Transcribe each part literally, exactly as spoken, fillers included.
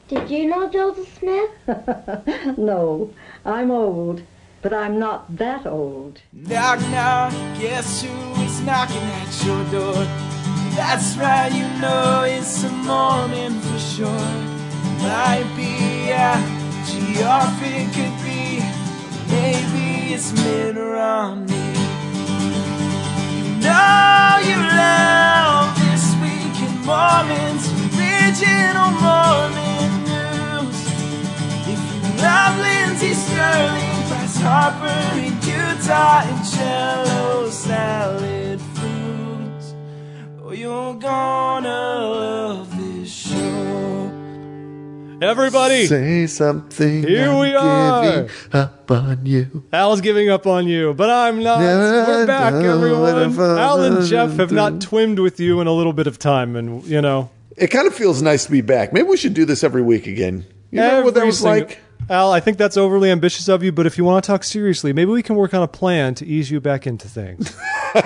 Did you know Joseph Smith? No, I'm old, but I'm not that old. Knock, knock, guess who is knocking at your door? That's right, you know it's a morning for sure. Might be a G-off, it could be, maybe it's Mid-Romney. You know you love This Week in Mormons, original Mormon news. If you love Lindsey Sterling, Bryce Harper in Utah, and Jello salad foods, oh, you're gonna love this show. Everybody, say something. Here I'm we are. Giving up on you. Al's giving up on you, but I'm not. We're back, everyone. Al and Jeff have not twimmed with you in a little bit of time, and you know, it kind of feels nice to be back. Maybe we should do this every week again. You know what that was single, like? Al, I think that's overly ambitious of you, but if you want to talk seriously, maybe we can work on a plan to ease you back into things.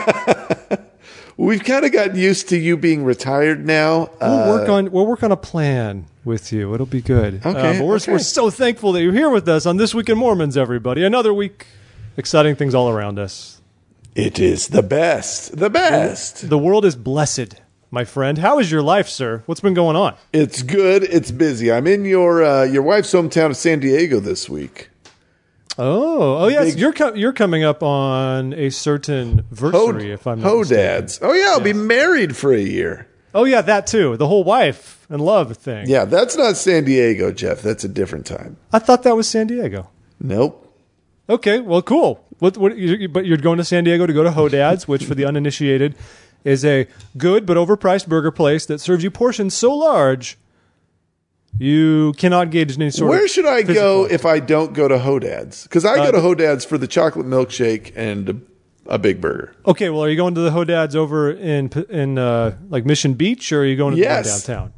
We've kind of gotten used to you being retired now. We'll uh, work on we'll work on a plan with you. It'll be good. Okay, uh, but we're, okay. we're so thankful that you're here with us on This Week in Mormons, everybody. Another week, exciting things all around us. It is the best. The best. The world is blessed, my friend. How is your life, sir? What's been going on? It's good. It's busy. I'm in your uh, your wife's hometown of San Diego this week. Oh, oh yes, Big- you're co- you're coming up on a certain versary, if I'm not Ho mistaken. dads. Oh yeah, I'll be married for a year. Oh yeah, that too. The whole wife and love thing. Yeah, that's not San Diego, Jeff. That's a different time. I thought that was San Diego. Nope. Okay, well, cool. What? What? You, but you're going to San Diego to go to Ho Dad's, which for the uninitiated is a good but overpriced burger place that serves you portions so large you cannot gauge any sort of. Where should I physical- go if I don't go to Ho Dad's? Because I Uh, go to Ho Dad's for the chocolate milkshake and a, a big burger. Okay, well, are you going to the Ho Dad's over in in uh, like Mission Beach, or are you going to Yes. the one downtown?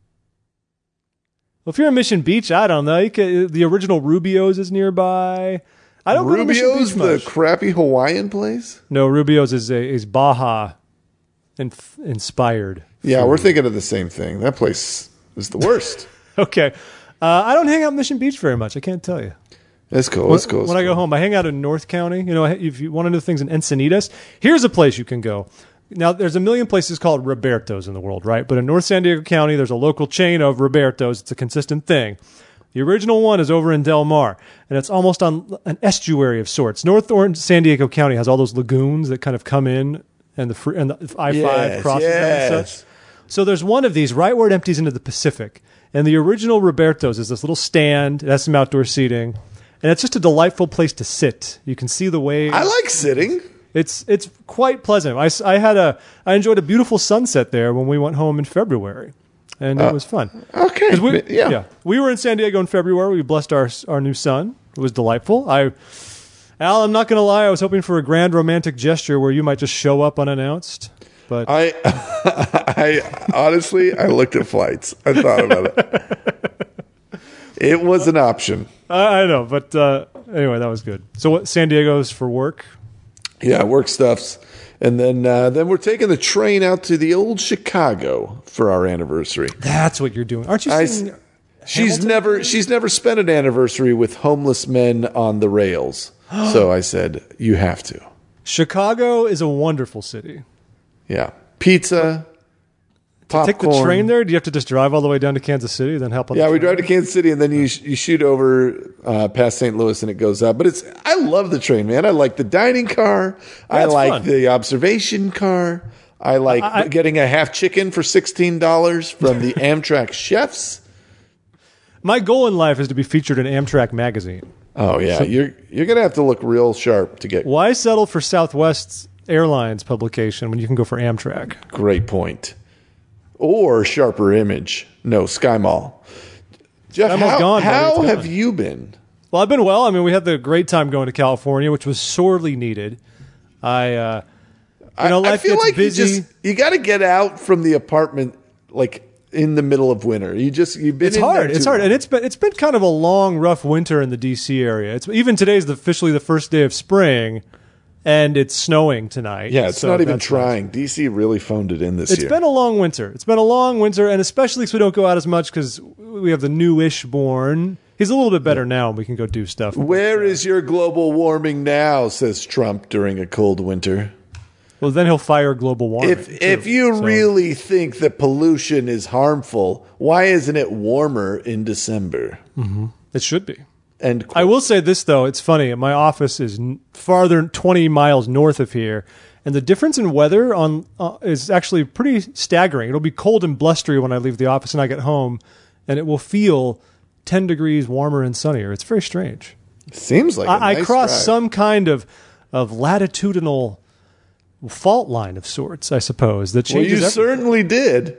Well, if you're in Mission Beach, I don't know. You could, the original Rubio's is nearby. I don't go to Mission Rubio's, Beach the much. crappy Hawaiian place? No, Rubio's is a, is Baja inf- inspired. Yeah, food. we're thinking of the same thing. That place is the worst. Okay, uh, I don't hang out in Mission Beach very much. I can't tell you. That's cool. When, That's cool. when That's I go cool. home, I hang out in North County. You know, if you want to do things in Encinitas, here's a place you can go. Now, there's a million places called Roberto's in the world, right? But in North San Diego County, there's a local chain of Roberto's. It's a consistent thing. The original one is over in Del Mar, and it's almost on an estuary of sorts. North Orange, San Diego County has all those lagoons that kind of come in, and the fr- and the I five Yes, crosses them and yes. such. So there's one of these right where it empties into the Pacific. And the original Roberto's is this little stand. It has some outdoor seating. And it's just a delightful place to sit. You can see the waves. I like sitting. It's it's quite pleasant. I, s- I had a I enjoyed a beautiful sunset there when we went home in February, and it Uh, was fun. Okay. 'Cause we, yeah. we were in San Diego in February. We blessed our our new son. It was delightful. I, Al, I'm not going to lie. I was hoping for a grand romantic gesture where you might just show up unannounced. But I, I honestly, I looked at flights. I thought about it. It was an option. I, I know. But uh, anyway, that was good. So what? San Diego's for work. Yeah, work stuffs, and then uh, then we're taking the train out to the old Chicago for our anniversary. That's what you're doing, aren't you? I, Singing she's Hamilton? never she's never spent an anniversary with homeless men on the rails. So I said, you have to. Chicago is a wonderful city. Yeah, pizza, popcorn. Take the train there. Do you have to just drive all the way down to Kansas City, then help on? Yeah, the we train? drive to Kansas City, and then you sh- you shoot over uh, past Saint Louis, and it goes up. But it's I love the train, man. I like the dining car. I That's like fun. the observation car. I like I- I- getting a half chicken for sixteen dollars from the Amtrak chefs. My goal in life is to be featured in Amtrak magazine. Oh yeah, you're you're gonna have to look real sharp to get. Why settle for Southwest Airlines publication when you can go for Amtrak? Great point. Or sharper image. No, Sky Mall. Jeff, Sky Mall's how, gone, buddy. how It's have gone. you been? Well, I've been well. I mean, we had the great time going to California, which was sorely needed. I, uh, you know, I, I life feel gets like busy. you just you got to get out from the apartment like in the middle of winter. You just you've been. It's in hard. there It's too hard, long. and it's been it's been kind of a long, rough winter in the D C area. It's even today's the, officially the first day of spring, and it's snowing tonight. Yeah, it's so not even that's trying. nice. D C really phoned it in this It's year. been a long winter. It's been a long winter, and especially because we don't go out as much because we have the new-ish born. He's a little bit better now, and we can go do stuff. Where is your global warming now, says Trump during a cold winter. Well, then he'll fire global warming. If too. if you So- really think that pollution is harmful, why isn't it warmer in December? It should be. And I will say this, though. It's funny. My office is n- farther twenty miles north of here, and the difference in weather on uh, is actually pretty staggering. It'll be cold and blustery when I leave the office and I get home, and it will feel ten degrees warmer and sunnier. It's very strange. seems like a I, I nice crossed drive. some kind of, of latitudinal fault line of sorts, I suppose, that Well, changes you everything. certainly did.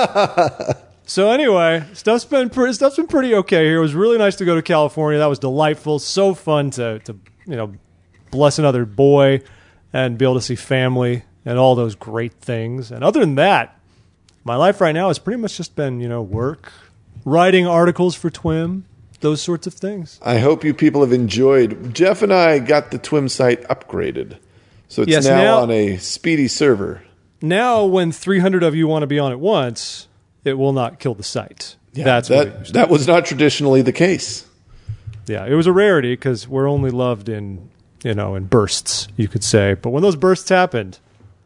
So anyway, stuff's been pre- stuff's been pretty okay here. It was really nice to go to California. That was delightful. So fun to to you know bless another boy and be able to see family and all those great things. And other than that, my life right now has pretty much just been you know work, writing articles for T W I M, those sorts of things. I hope you people have enjoyed. Jeff and I got the T W I M site upgraded, so it's Yes, now, now- on a speedy server. Now, when three hundred of you want to be on at once, it will not kill the site. That's what it that used to that was not traditionally the case. Yeah, it was a rarity because we're only loved in, you know, in bursts, you could say. But when those bursts happened,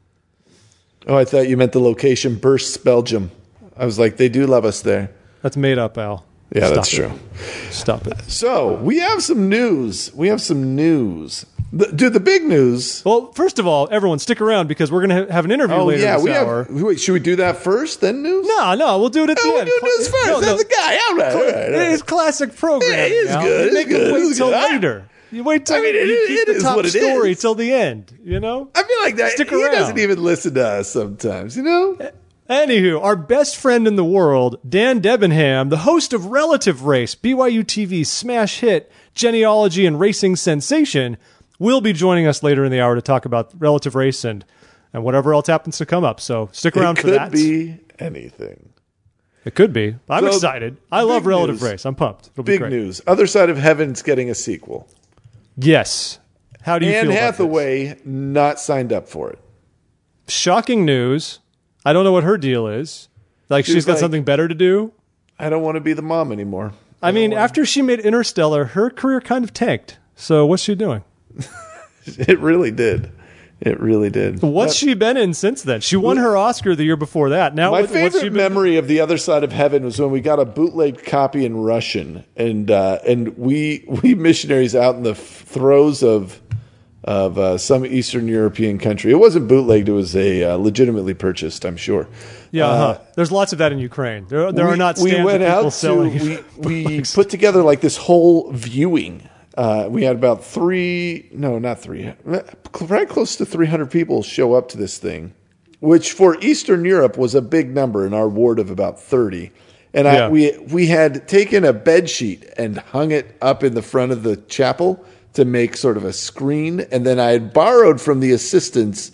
Oh, I thought you meant the location Bursts, Belgium. I was like, they do love us there. that's made up, Al. Yeah, Stop that's it. true. Stop it. So we have some news. We have some news. The, dude, the big news. Well, first of all, everyone stick around because we're going to ha- have an interview Oh later yeah, this we hour. have. Wait, should we do that first, then news? No, no, we'll do it at the Oh, we'll end. do news first. No, no, That's the guy. All right, all right, all right. It's classic program. Yeah, it's Al. good, You it's make good, it wait it's till good. I- later. You wait till I mean, it you is- keep it the is top what it story is. till the end, you know? I feel like that. Stick he around. doesn't even listen to us sometimes. You know. Anywho, our best friend in the world, Dan Debenham, the host of Relative Race, B Y U T V's smash hit, genealogy and racing sensation, will be joining us later in the hour to talk about Relative Race and, and whatever else happens to come up. So stick around It for could that. be anything. It could be. I'm So, excited. I big love Relative news. Race. I'm pumped. It'll be Big great. news. Other Side of Heaven's getting a sequel. Yes. How do you Anne feel about Hathaway not signed up for it. this? Shocking news. I don't know what her deal is. Like She's she's got like- something better to do. I don't want to be the mom anymore. I mean, after she made Interstellar, her career kind of tanked. So what's she doing? It really did. It really did. What's she been in since then? She won her Oscar the year before that. Now, My what- what's she favorite been- memory of The Other Side of Heaven was when we got a bootleg copy in Russian, and uh, and we we missionaries out in the throes of of uh, some Eastern European country. It wasn't bootlegged; it was a uh, legitimately purchased, I'm sure. Yeah, Uh, uh-huh. There's lots of that in Ukraine. There, there we, are not we stands went of people out selling. to we, we put together like this whole viewing. Uh, we had about three, no, not three, right close to three hundred people show up to this thing, which for Eastern Europe was a big number in our ward of about thirty. And I, Yeah. we we had taken a bed sheet and hung it up in the front of the chapel to make sort of a screen, and then I had borrowed from the assistants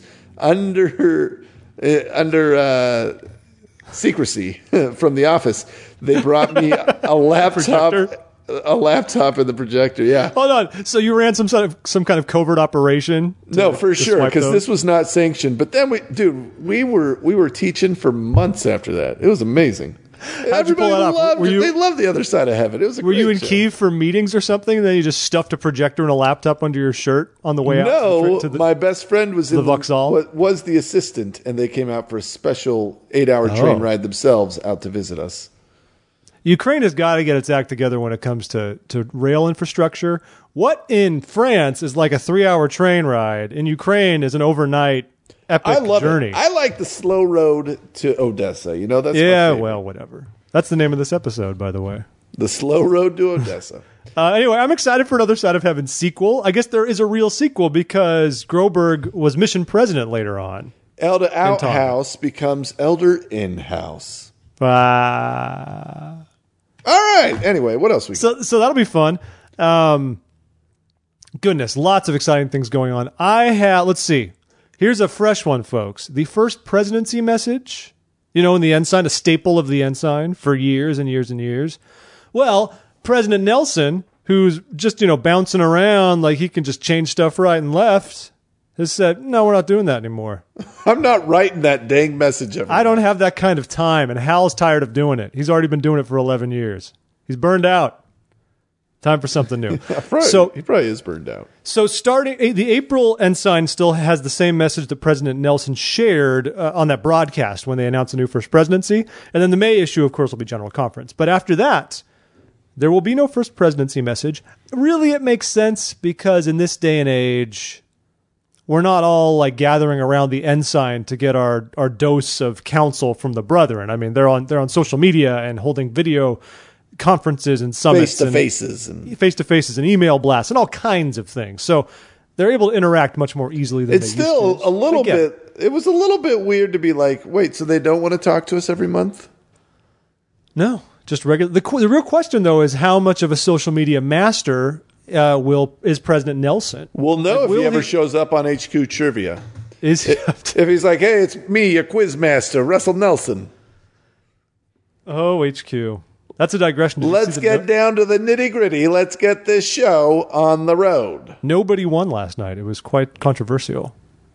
under uh, under uh, secrecy from the office. They brought me a laptop, Projector? a laptop and the projector. Yeah. Hold on. So you ran some sort of some kind of covert operation? to- No, for to sure, swipe because those? this was not sanctioned. But then we, dude, we were we were teaching for months after that. It was amazing. you Everybody pull that off? loved Were it. you- They loved The Other Side of Heaven. It was a Were great you in show. Kyiv for meetings or something? And then you just stuffed a projector and a laptop under your shirt on the way out? No, to the, my best friend was in the Vauxhall? wa- was the assistant, and they came out for a special eight-hour Oh. train ride themselves out to visit us. Ukraine has got to get its act together when it comes to, to rail infrastructure. What in France is like a three-hour train ride, in Ukraine is an overnight epic I love journey. it. I like the slow road to Odessa. You know, that's my yeah, favorite. well, whatever. That's the name of this episode, by the way. the slow road to Odessa. Uh, anyway, I'm excited for another Side of Heaven sequel. I guess there is a real sequel because Groberg was mission president later on. Elder Tonga. outhouse becomes elder in-house. Uh, All right. Anyway, what else we got? so, so that'll be fun. Um, goodness, lots of exciting things going on. I have, let's see. Here's a fresh one, folks. The first presidency message, you know, in the ensign, a staple of the ensign for years and years and years. Well, President Nelson, who's just, you know, bouncing around like he can just change stuff right and left, has said, no, we're not doing that anymore. I'm not writing that dang message every I don't have that kind of time, and Hal's tired of doing it. He's already been doing it for eleven years. He's burned out. Time for something new. probably, so he probably is burned out. So starting, the April ensign still has the same message that President Nelson shared uh, on that broadcast when they announced the new first presidency. And then the May issue, of course, will be General Conference. But after that, there will be no first presidency message. Really, it makes sense because in this day and age, we're not all like gathering around the ensign to get our, our dose of counsel from the brethren. I mean, they're on they're on social media and holding video conferences and summits, face to faces, and face to faces, and email blasts, and all kinds of things. So they're able to interact much more easily than it's they still used to. a little Again, bit. It was a little bit weird to be like, wait, so they don't want to talk to us every month? No, just regular. The, the real question though is how much of a social media master uh, will is President Nelson? We'll know Like, if will he ever he- shows up on H Q Trivia. Is he? If he's like, hey, it's me, your quiz master, Russell Nelson. Oh, H Q. That's a digression. Did you Let's see the get no- down to the nitty gritty. Let's get this show on the road. Nobody won last night. It was quite controversial.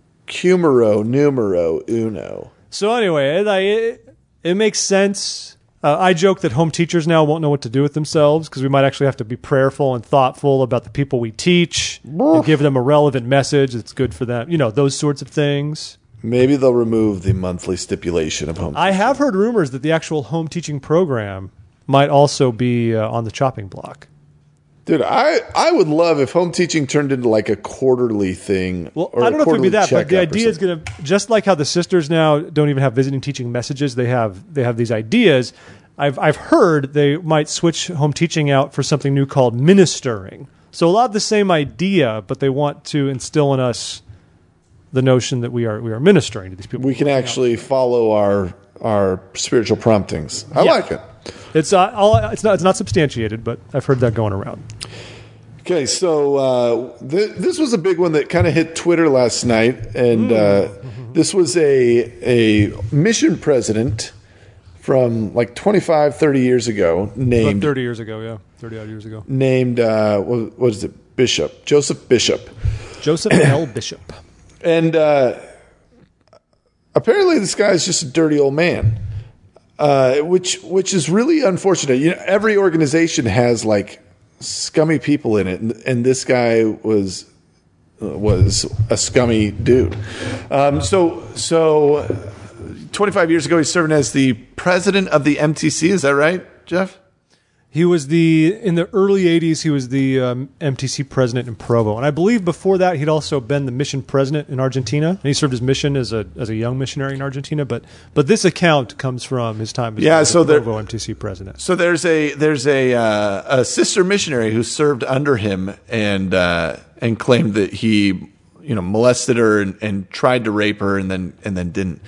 Cumero numero uno. So anyway, it, I- it, it makes sense. Uh, I joke that home teachers now won't know what to do with themselves because we might actually have to be prayerful and thoughtful about the people we teach and give them a relevant message that's good for them. You know, those sorts of things. Maybe they'll remove the monthly stipulation of home. I have heard rumors that the actual home teaching program might also be uh, on the chopping block. Dude, I, I would love if home teaching turned into like a quarterly thing. Well, or I don't know if it'd be that, but the idea is going going to, just like how the sisters now don't even have visiting teaching messages, they have they have these ideas. I've I've heard they might switch home teaching out for something new called ministering. So a lot of the same idea, but they want to instill in us the notion that we are we are ministering to these people. we can actually follow our our spiritual promptings. I Yeah. like it. It's uh, all, it's not it's not substantiated, but I've heard that going around. Okay, so uh, th- this was a big one that kind of hit Twitter last night, and uh, this was a a mission president from like twenty-five, thirty years ago, About named thirty years ago, yeah, thirty odd years ago. named uh, what, what is it? Bishop Joseph Bishop, Joseph L. Bishop. and uh, apparently this guy is just a dirty old man, uh, which which is really unfortunate. You know, every organization has like scummy people in it, and, and this guy was uh, was a scummy dude. Um, so so twenty-five years ago, he's serving as the president of the M T C. Is that right, Jeff? He was the, in the early eighties, he was the um, M T C president in Provo. And I believe before that, he'd also been the mission president in Argentina. And he served his mission as a as a young missionary in Argentina. But but this account comes from his time as Yeah, the so there- Provo M T C president. So there's a there's a uh, a sister missionary who served under him and uh, and claimed that he you know molested her and, and tried to rape her and then and then didn't.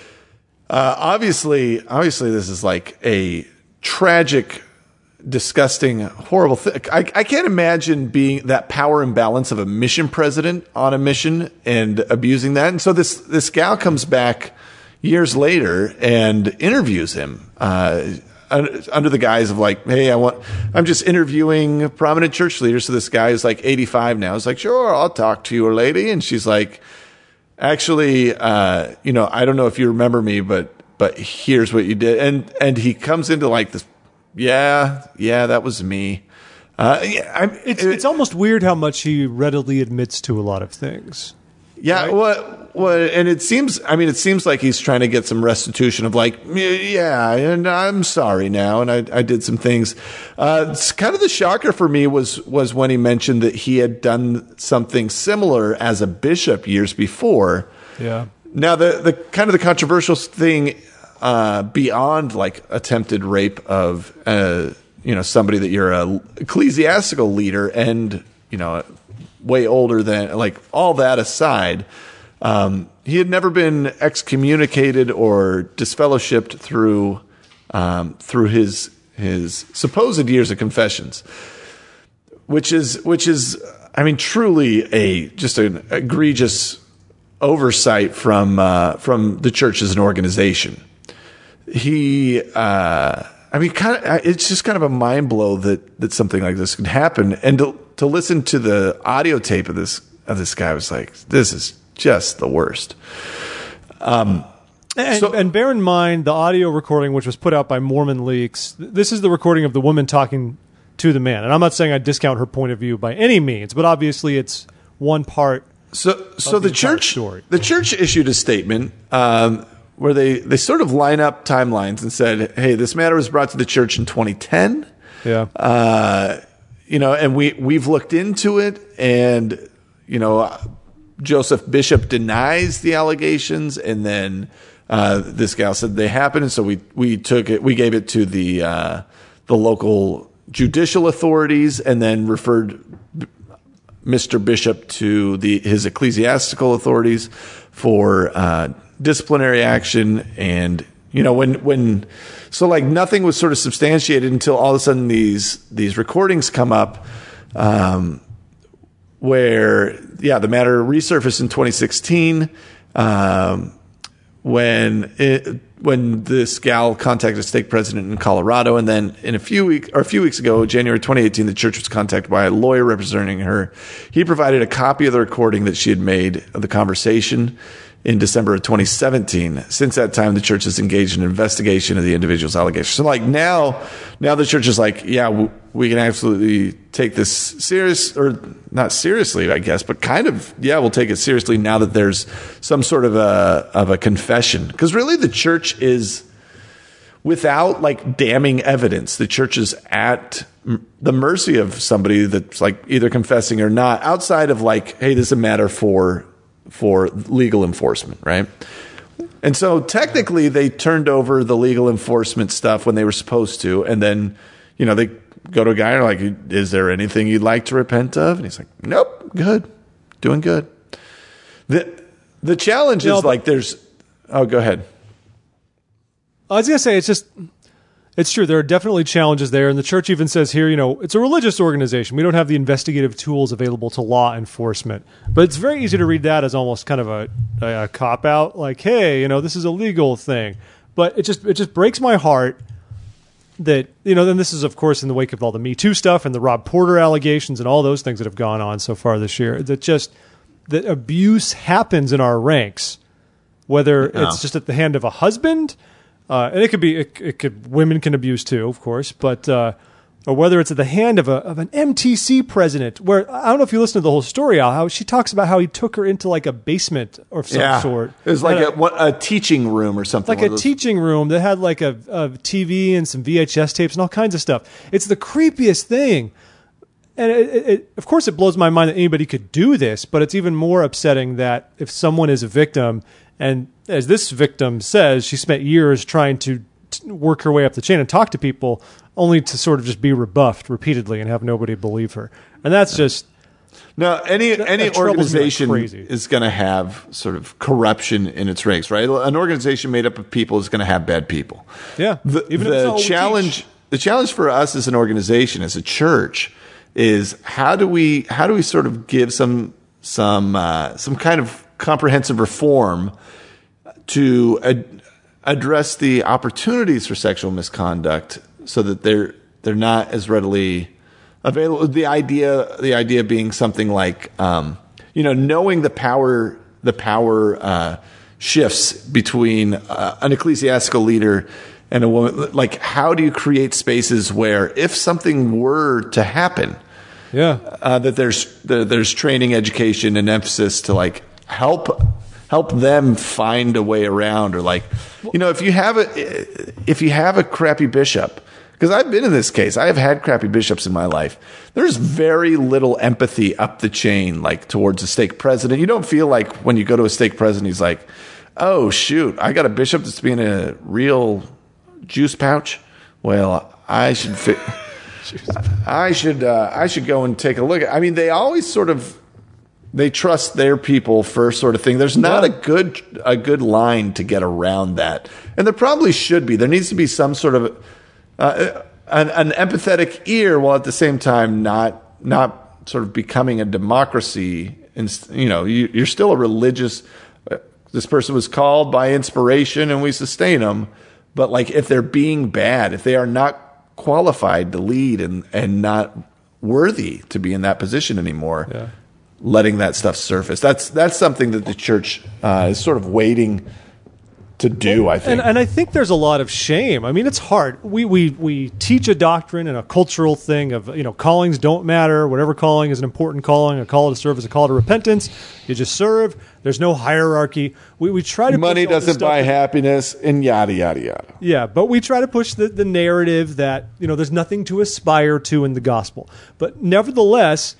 Uh, obviously, obviously, this is like a tragic, disgusting, horrible thing. I, I can't imagine being that power imbalance of a mission president on a mission and abusing that. And so this this gal comes back years later and interviews him uh, under the guise of like, hey, I want, I'm just interviewing prominent church leaders. So this guy is like eighty-five now. He's like, sure, I'll talk to you, lady. And she's like, actually, uh, you know, I don't know if you remember me, but but here's what you did. And and he comes into like this. Yeah, yeah, that was me. Uh, yeah, I'm, It's it's almost weird how much he readily admits to a lot of things. yeah. What what? And it seems. I mean, it seems like he's trying to get some restitution of like, yeah, and I'm sorry now, and I I did some things. Uh, it's kind of the shocker for me was was when he mentioned that he had done something similar as a bishop years before. Yeah. Now, the, the kind of the controversial thing uh, beyond like attempted rape of uh, you know somebody that you're a ecclesiastical leader and you know way older than like all that aside, um, he had never been excommunicated or disfellowshipped through um, through his his supposed years of confessions, which is which is I mean truly a just an egregious oversight from uh, from the church as an organization. He, uh, I mean, kind of, it's just kind of a mind blow that that something like this could happen. And to to listen to the audio tape of this of this guy was like, this is just the worst. Um, And, So- and bear in mind the audio recording, which was put out by Mormon Leaks. This is the recording of the woman talking to the man. And I'm not saying I discount her point of view by any means, but obviously it's one part. So, so the the, entire church, story. the church issued a statement um, where they, they sort of line up timelines and said, "Hey, this matter was brought to the church in twenty ten. Yeah. Uh, you know, and we we've looked into it, and you know, Joseph Bishop denies the allegations, and then uh, this gal said they happened, and so we we took it, we gave it to the uh, the local judicial authorities, and then referred Mister Bishop to the his ecclesiastical authorities for uh, disciplinary action. And you know, when when so like nothing was sort of substantiated until all of a sudden these these recordings come up, um, where yeah, the matter resurfaced in twenty sixteen. Um, when it, when this gal contacted a stake president in Colorado, and then in a few weeks or a few weeks ago, January twenty eighteen, the church was contacted by a lawyer representing her. He provided a copy of the recording that she had made of the conversation in December of twenty seventeen. Since that time, the church has engaged in an investigation of the individual's allegations. So, like now, now the church is like, yeah, w- we can absolutely take this serious, or not seriously, I guess, but kind of, yeah, we'll take it seriously now that there's some sort of a of a confession. Because really, the church is, without like damning evidence, the church is at m- the mercy of somebody that's like either confessing or not, outside of like, hey, this is a matter for for legal enforcement, right? And so technically they turned over the legal enforcement stuff when they were supposed to, and then, you know, they go to a guy and are like, is there anything you'd like to repent of? And he's like, nope, good, doing good. The the challenge No, is but- like there's, oh, go ahead. I was going to say, it's just, it's true. There are definitely challenges there. And the church even says here, you know, it's a religious organization. We don't have the investigative tools available to law enforcement. But it's very easy to read that as almost kind of a, a, a cop out, like, hey, you know, this is a legal thing. But it just, it just breaks my heart that, you know, then this is, of course, in the wake of all the Me Too stuff and the Rob Porter allegations and all those things that have gone on so far this year, that just, that abuse happens in our ranks, whether Yeah. it's just at the hand of a husband. Uh, and it could be, it, it could, women can abuse too, of course, but, uh, or whether it's at the hand of a, of an M T C president, where, I don't know if you listen to the whole story, Al, how she talks about how he took her into like a basement of some sort. It was like And a, what, a teaching room or something. like one a of those- teaching room that had like a, a T V and some V H S tapes and all kinds of stuff. It's the creepiest thing. And it, it, it, of course, it blows my mind that anybody could do this, but it's even more upsetting that if someone is a victim, and as this victim says, she spent years trying to t- work her way up the chain and talk to people, only to sort of just be rebuffed repeatedly and have nobody believe her. And that's just... Now, any any that troubles me like organization crazy. is going to have sort of corruption in its ranks, right? An organization made up of people is going to have bad people. Yeah, The, even if it's not the what we challenge, teach. the challenge for us as an organization, as a church, is how do we how do we sort of give some some uh, some kind of comprehensive reform to ad- address the opportunities for sexual misconduct, so that they're they're not as readily available. The idea the idea being something like um, you know, knowing the power the power uh, shifts between uh, an ecclesiastical leader and a woman. Like, how do you create spaces where if something were to happen, Yeah. uh, that there's there, there's training, education, and emphasis to like help help them find a way around, or like, you know, if you have a if you have a crappy bishop, because I've been in this case, I have had crappy bishops in my life. There's very little empathy up the chain, like towards a stake president. You don't feel like when you go to a stake president, he's like, oh shoot, I got a bishop that's being a real juice pouch. Well, I should fit. I should uh, I should go and take a look at. I mean, they always sort of they trust their people first, sort of thing. There's not Yeah. a good a good line to get around that, and there probably should be. There needs to be some sort of uh, an, an empathetic ear, while at the same time not not sort of becoming a democracy. And you know, you, you're still a religious. Uh, this person was called by inspiration, and we sustain them. But like, if they're being bad, if they are not qualified to lead and and not worthy to be in that position anymore, Yeah. letting that stuff surface. That's that's something that the church uh, is sort of waiting to do, I think. And, and I think there's a lot of shame. I mean, it's hard. We, we we teach a doctrine and a cultural thing of, you know, callings don't matter. Whatever calling is an important calling. A call to serve is a call to repentance. You just serve. There's no hierarchy. We we try to Money push all this doesn't stuff buy in- happiness, and yada, yada, yada. Yeah, but we try to push the, the narrative that, you know, there's nothing to aspire to in the gospel. But nevertheless,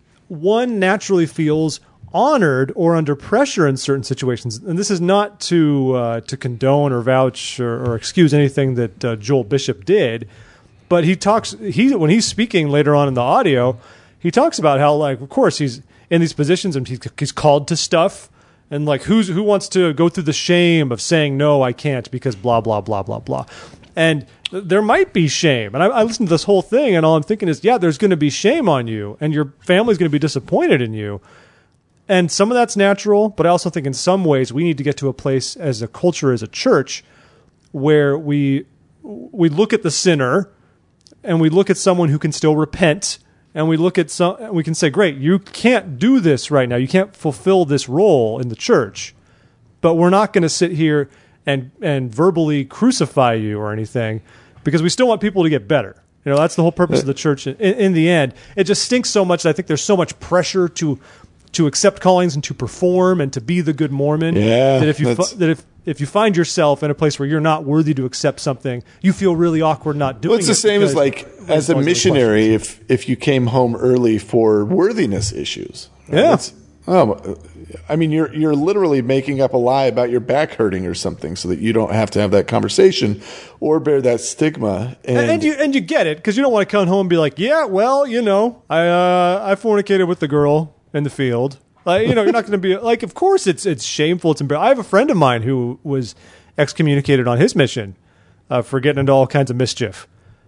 one naturally feels honored or under pressure in certain situations. And this is not to uh, to condone or vouch or, or excuse anything that uh, Joel Bishop did, but he talks he when he's speaking later on in the audio, he talks about how, like, of course he's in these positions and he's, he's called to stuff, and like who's who wants to go through the shame of saying no, I can't because blah blah blah blah blah. And there might be shame. And I, I listened to this whole thing, and all I'm thinking is, yeah, there's going to be shame on you, and your family's going to be disappointed in you. And some of that's natural, but I also think in some ways we need to get to a place as a culture, as a church, where we we look at the sinner and we look at someone who can still repent, and we look at some, we can say, great, you can't do this right now. You can't fulfill this role in the church, but we're not going to sit here and and verbally crucify you or anything, because we still want people to get better. You know, that's the whole purpose of the church. In, in the end, it just stinks so much that I think there's so much pressure to to accept callings and to perform and to be the good Mormon. Yeah, that if you fi- that if if you find yourself in a place where you're not worthy to accept something, you feel really awkward not doing it. Well, it's the same as like as a missionary. If if you came home early for worthiness issues, right? Yeah. That's, oh, I mean, you're you're literally making up a lie about your back hurting or something so that you don't have to have that conversation or bear that stigma. And, And, and you and you get it, because you don't want to come home and be like, yeah, well, you know, I uh, I fornicated with the girl in the field. Like, you know, you're not going to be like, of course it's it's shameful. It's embarrassing. I have a friend of mine who was excommunicated on his mission uh, for getting into all kinds of mischief.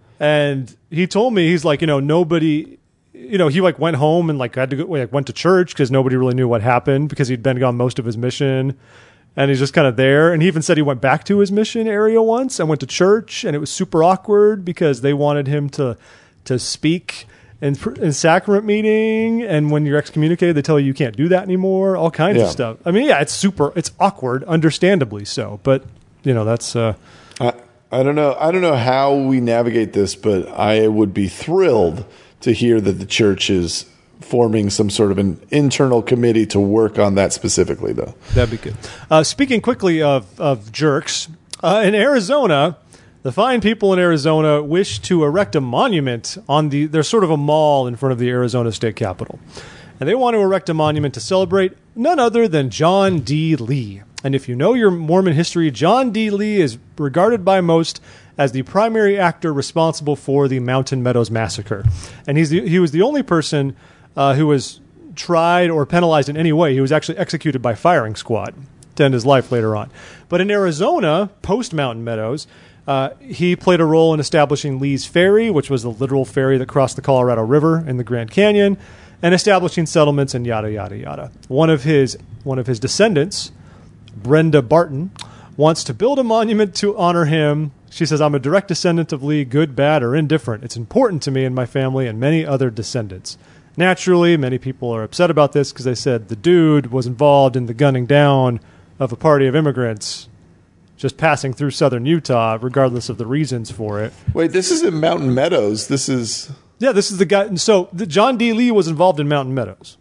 And he told me, he's like, you know, nobody, you know, he like went home and like had to go, like went to church because nobody really knew what happened because he'd been gone most of his mission. And he's just kind of there. And he even said he went back to his mission area once and went to church, and it was super awkward because they wanted him to to speak in, in sacrament meeting, and when you're excommunicated, they tell you you can't do that anymore. All kinds Yeah. of stuff. I mean, yeah, it's super, it's awkward, understandably so. But you know, that's uh, I, I don't know. I don't know how we navigate this, but I would be thrilled to hear that the church is forming some sort of an internal committee to work on that specifically, though. that'd be good. Uh, speaking quickly of of jerks, uh, in Arizona, the fine people in Arizona wish to erect a monument on the. There's sort of a mall in front of the Arizona State Capitol, and they want to erect a monument to celebrate none other than John D. Lee. And if you know your Mormon history, John D. Lee is regarded by most as the primary actor responsible for the Mountain Meadows Massacre, and he's the, he was the only person uh, who was tried or penalized in any way. He was actually executed by firing squad to end his life later on. But in Arizona, post Mountain Meadows, Uh, he played a role in establishing Lee's Ferry, which was the literal ferry that crossed the Colorado River in the Grand Canyon, and establishing settlements and yada yada yada. One of his one of his descendants, Brenda Barton, wants to build a monument to honor him. She says, "I'm a direct descendant of Lee, good, bad, or indifferent. It's important to me and my family and many other descendants." Naturally, many people are upset about this because they said the dude was involved in the gunning down of a party of immigrants just passing through southern Utah, regardless of the reasons for it. Wait, this is in Mountain Meadows. This is... Yeah, this is the guy. So the, John D. Lee was involved in Mountain Meadows.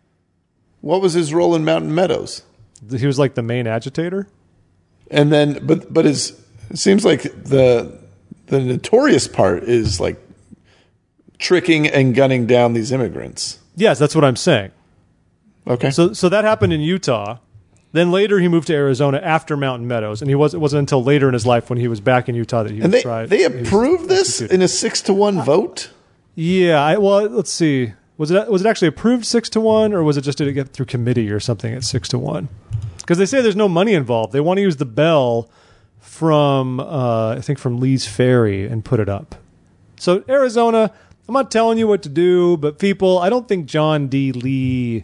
What was his role in Mountain Meadows? He was like the main agitator. And then, but but his, it seems like the the notorious part is like tricking and gunning down these immigrants. Yes, that's what I'm saying. Okay. So so that happened in Utah. Then later he moved to Arizona after Mountain Meadows, and he was it wasn't until later in his life when he was back in Utah that he and was they tried. they he was approved this executed. in a six to one vote. Yeah, I, well, let's see. Was it was it actually approved six to one, or was it just did it get through committee or something at six to one? Because they say there's no money involved. They want to use the bell from uh, I think from Lee's Ferry and put it up. So Arizona, I'm not telling you what to do, but people, I don't think John D. Lee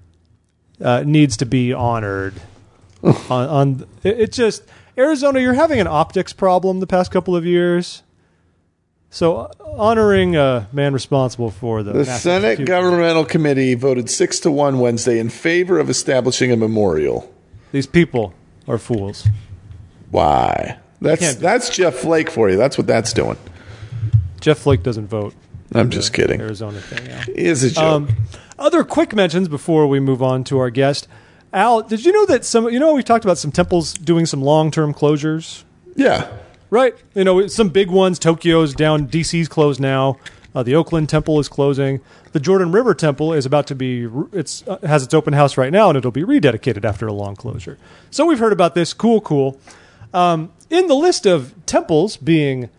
uh, needs to be honored. on, on it, it just Arizona, you're having an optics problem the past couple of years. So uh, honoring a man responsible for the The massive Senate feud. Governmental Committee voted six to one Wednesday in favor of establishing a memorial. These people are fools. Why? That's Can't do that's Jeff Flake for you. That's what that's doing. Jeff Flake doesn't vote. I'm just kidding. Arizona thing. Yeah. He is a joke. Um, other quick mentions before we move on to our guest. Al, did you know that some, you know, we talked about some temples doing some long-term closures, yeah. right? You know, some big ones, Tokyo's down, D C's closed now. Uh, the Oakland Temple is closing. The Jordan River Temple is about to be, it's uh, has its open house right now, and it'll be rededicated after a long closure. So we've heard about this. Cool, cool. Um, in the list of temples being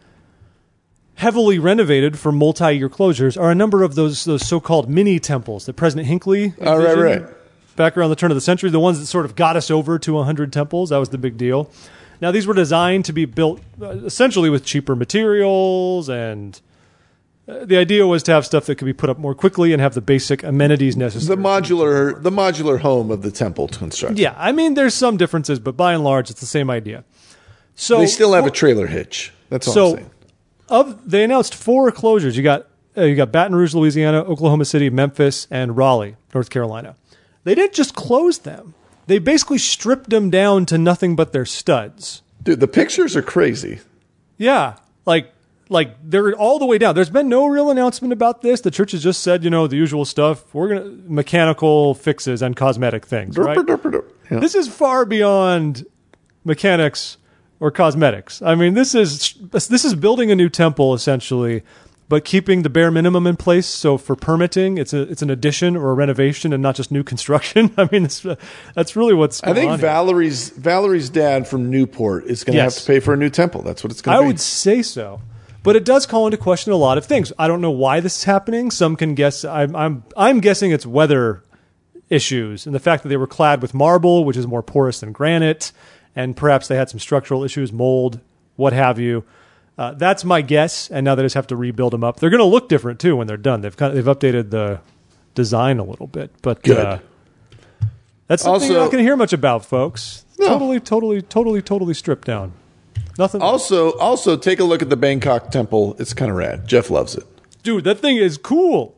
heavily renovated for multi-year closures are a number of those those so-called mini temples that President Hinckley Oh, right, envisioned right. back around the turn of the century, the ones that sort of got us over to one hundred temples. That was the big deal. Now, these were designed to be built uh, essentially with cheaper materials, and uh, the idea was to have stuff that could be put up more quickly and have the basic amenities necessary. The modular the modular home of the temple construction. Yeah, I mean, there's some differences, but by and large, it's the same idea. So They still have a trailer hitch. That's all So- I'm saying. Of they announced four closures. You got uh, you got Baton Rouge, Louisiana, Oklahoma City, Memphis, and Raleigh, North Carolina. They didn't just close them. They basically stripped them down to nothing but their studs. Dude, the pictures are crazy. Yeah, like like they're all the way down. There's been no real announcement about this. The church has just said, you know, the usual stuff. We're gonna mechanical fixes and cosmetic things, right? Derp, derp, derp. Yeah. This is far beyond mechanics or cosmetics. I mean, this is this is building a new temple essentially, but keeping the bare minimum in place. So for permitting, it's a it's an addition or a renovation and not just new construction. I mean, it's, that's really what's I going think on here. Valerie's Valerie's dad from Newport is going to Yes. have to pay for a new temple. That's what it's going I to be. would say so. But it does call into question a lot of things. I don't know why this is happening. Some can guess. I'm I'm I'm guessing it's weather issues and the fact that they were clad with marble, which is more porous than granite, and perhaps they had some structural issues, mold, what have you. Uh, that's my guess. And now they just have to rebuild them up. They're going to look different too when they're done. They've kind of, they've updated the design a little bit, but Good. Uh, that's something Also- you're not going to hear much about, folks. No. Totally, totally, totally, totally stripped down. Nothing. Also, also take a look at the Bangkok temple. It's kind of rad. Jeff loves it. Dude, that thing is cool.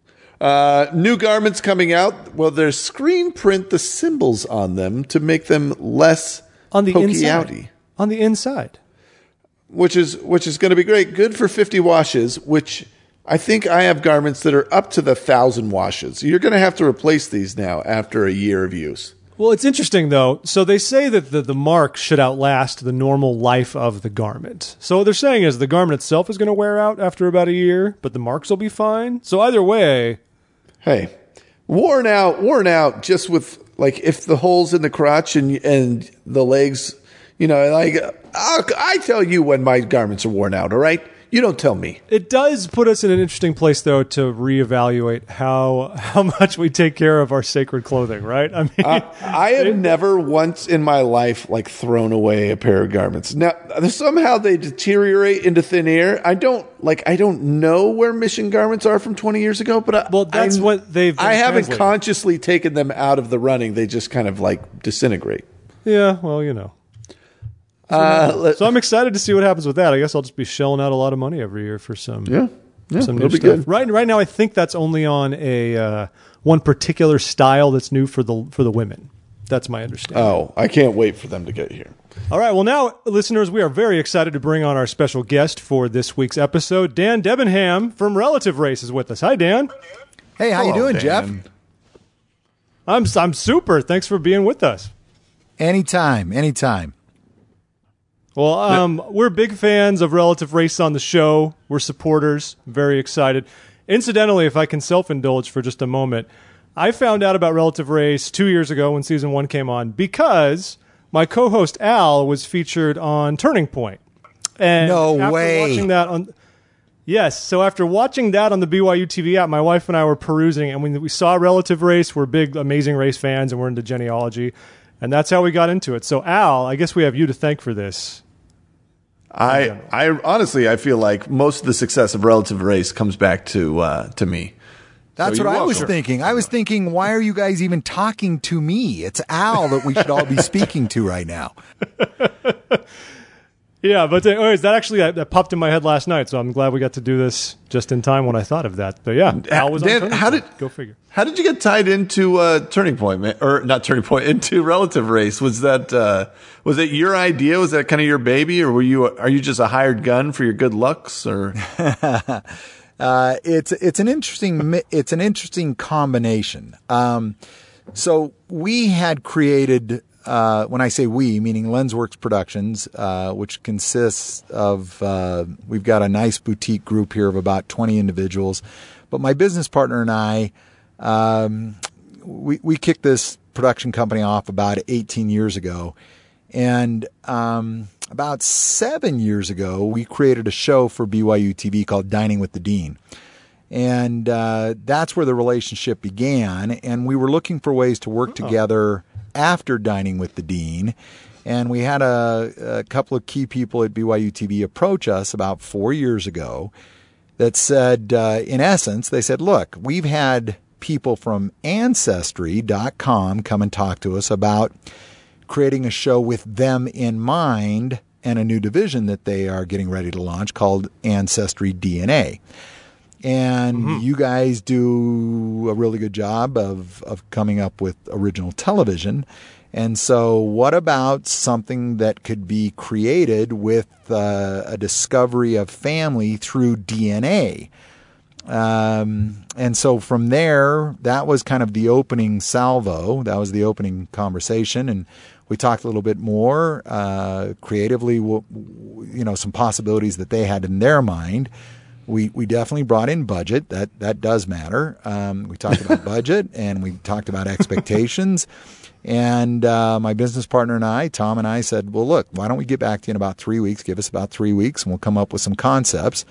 Uh, new garments coming out. Well, there's screen print the symbols on them to make them less On the pokey inside. outy, On the inside. which is which is going to be great. Good for fifty washes. Which I think I have garments that are up to the thousand washes. You're going to have to replace these now after a year of use. Well, it's interesting, though. So they say that the, the mark should outlast the normal life of the garment. So what they're saying is the garment itself is going to wear out after about a year, but the marks will be fine. So either way, Hey, worn out, worn out. Just with like if the holes in the crotch and and the legs, you know, like I'll, I tell you when my garments are worn out. All right, you don't tell me. it does put us in an interesting place, though, to reevaluate how how much we take care of our sacred clothing, right? I mean, I, I have never once in my life like thrown away a pair of garments. Now somehow they deteriorate into thin air. I don't like. I don't know where mission garments are from twenty years ago, but I, Well, that's I'm- what they've been I haven't translating. consciously taken them out of the running. They just kind of like disintegrate. yeah, well, you know. Uh, let- So I'm excited to see what happens with that. I guess I'll just be shelling out a lot of money every year for some yeah, yeah, some it'll new be stuff. good. Right, right now, I think that's only on a uh, one particular style that's new for the for the women. That's my understanding. Oh, I can't wait for them to get here. All right, well now, listeners, we are very excited to bring on our special guest for this week's episode. Dan Debenham from Relative Race is with us. Hi, Dan. Hey, how you Hello, doing, Jeff? Dan. I'm I'm super. Thanks for being with us. Anytime, anytime. Well, um, we're big fans of Relative Race on the show. We're supporters. Very excited. Incidentally, if I can self-indulge for just a moment, I found out about Relative Race two years ago when season one came on because my co-host Al was featured on Turning Point. And No after way. watching that on, yes, so after watching that on the B Y U T V app, my wife and I were perusing, and when we saw Relative Race, we're big Amazing Race fans, and we're into genealogy, and that's how we got into it. So Al, I guess we have you to thank for this. I, I honestly, I feel like most of the success of Relative Race comes back to uh, to me. That's So what you're I was welcome. thinking. I was thinking, why are you guys even talking to me? It's Al that we should all be speaking to right now. Yeah, but uh, anyways, that actually that, that popped in my head last night, so I'm glad we got to do this just in time when I thought of that. But yeah, Al was Dan, on Turning how Point. did Go figure. How did you get tied into uh, Turning Point, man? Or not Turning Point, into Relative Race? Was that uh, was it your idea? Was that kind of your baby, or were you are you just a hired gun for your good looks? Or uh, it's it's an interesting mi- it's an interesting combination. Um, so we had created. Uh, when I say we, meaning Lensworks Productions, uh, which consists of, uh, we've got a nice boutique group here of about twenty individuals. But my business partner and I, um, we, we kicked this production company off about eighteen years ago. And um, about seven years ago, we created a show for B Y U T V called Dining with the Dean. And uh, that's where the relationship began. And we were looking for ways to work Oh. together after Dining with the Dean. And we had a, a couple of key people at B Y U T V approach us about four years ago that said, uh, in essence, they said, look, we've had people from Ancestry dot com come and talk to us about creating a show with them in mind and a new division that they are getting ready to launch called Ancestry D N A. And mm-hmm. you guys do a really good job of, of coming up with original television. And so what about something that could be created with uh, a discovery of family through D N A? Um, and so from there, that was kind of the opening salvo. That was the opening conversation. And we talked a little bit more uh, creatively, you know, some possibilities that they had in their mind. We we definitely brought in budget. That that does matter. Um, we talked about budget and we talked about expectations. And uh, my business partner and I, Tom and I, said, well, look, why don't we get back to you in about three weeks? Give us about three weeks and we'll come up with some concepts.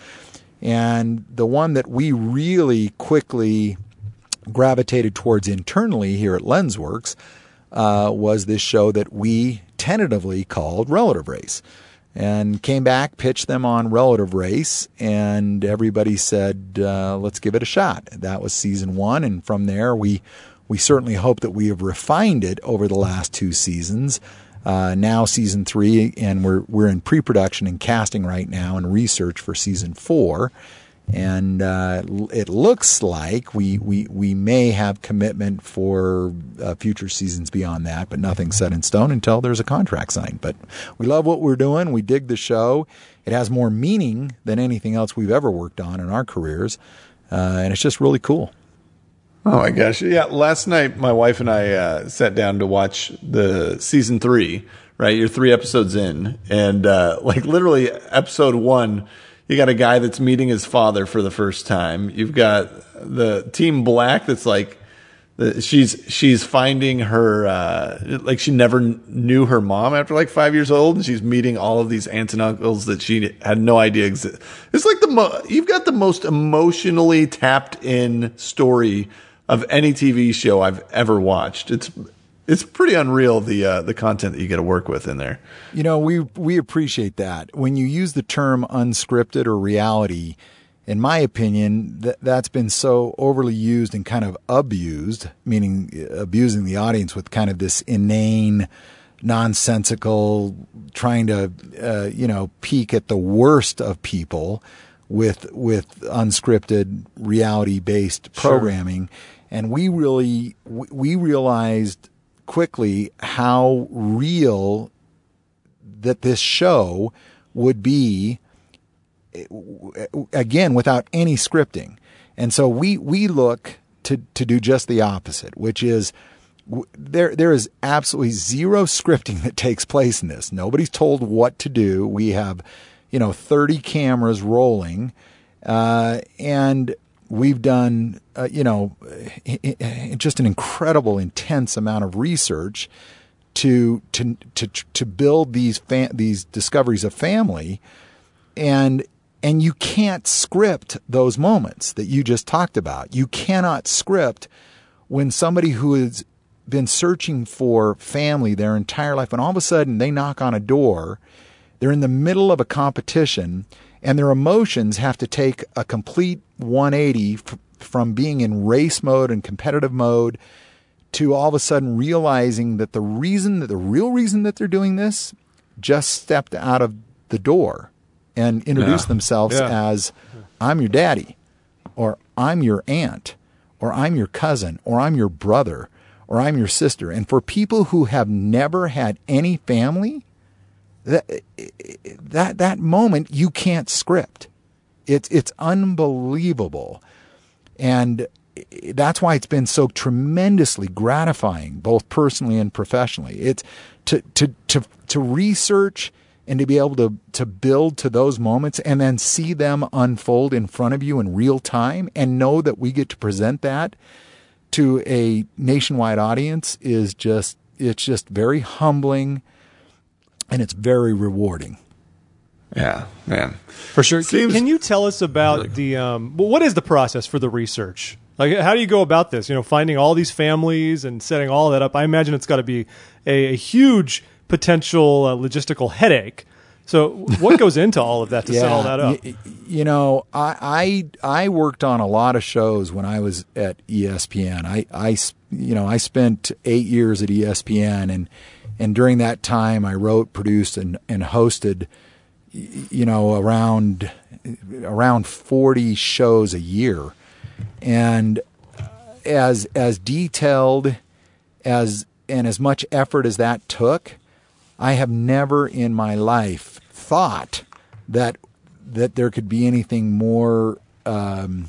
And the one that we really quickly gravitated towards internally here at Lensworks uh, was this show that we tentatively called Relative Race. And came back, pitched them on Relative Race, and everybody said, uh, let's give it a shot. That was season one, and from there we we certainly hope that we have refined it over the last two seasons. Uh, now season three, and we're we're in pre-production and casting right now and research for season four. And uh, it looks like we, we, we may have commitment for uh, future seasons beyond that, but nothing's set in stone until there's a contract signed. But we love what we're doing. We dig the show. It has more meaning than anything else we've ever worked on in our careers, uh, and it's just really cool. Oh my gosh. Yeah. Last night, my wife and I uh, sat down to watch the season three, right? You're three episodes in, and uh, like literally episode one, you got a guy that's meeting his father for the first time. You've got the Team Black that's like, the, she's she's finding her, uh, like she never knew her mom after like five years old, and she's meeting all of these aunts and uncles that she had no idea exist. It's like the mo- you've got the most emotionally tapped in story of any T V show I've ever watched. It's It's pretty unreal, the uh, the content that you get to work with in there. You know, we we appreciate that. When you use the term unscripted or reality, in my opinion, that that's been so overly used and kind of abused, meaning abusing the audience with kind of this inane, nonsensical, trying to, uh, you know, peek at the worst of people with with unscripted, reality-based programming. Sure. And we really, we realized quickly how real that this show would be, again, without any scripting. And so we we look to to do just the opposite, which is there there is absolutely zero scripting that takes place in this. Nobody's told what to do. We have, you know, thirty cameras rolling, uh, and we've done, uh, you know, just an incredible, intense amount of research to to to to build these fa- these discoveries of family, and and you can't script those moments that you just talked about. You cannot script when somebody who has been searching for family their entire life, and all of a sudden they knock on a door, they're in the middle of a competition, and their emotions have to take a complete one eighty f- from being in race mode and competitive mode to all of a sudden realizing that the reason, that the real reason that they're doing this just stepped out of the door and introduce Yeah. themselves Yeah. as, I'm your daddy, or I'm your aunt, or I'm your cousin, or I'm your brother, or I'm your sister. And for people who have never had any family, that that that moment you can't script. It's it's unbelievable, and that's why it's been so tremendously gratifying, both personally and professionally. It's to to to to research and to be able to to build to those moments and then see them unfold in front of you in real time, and know that we get to present that to a nationwide audience is just it's just very humbling, and it's very rewarding. Yeah, man. For sure. Can, Seems can you tell us about really cool. the um, well, what is the process for the research? Like, how do you go about this? You know, finding all these families and setting all that up. I imagine it's got to be a, a huge potential uh, logistical headache. So, what goes into all of that to set all that up? y- You know, I, I I worked on a lot of shows when I was at E S P N. I, I s- you know I spent eight years at E S P N, and and during that time I wrote, produced, and and hosted, y- you know, around around forty shows a year. And as as detailed as and as much effort as that took, I have never in my life thought that that there could be anything more um,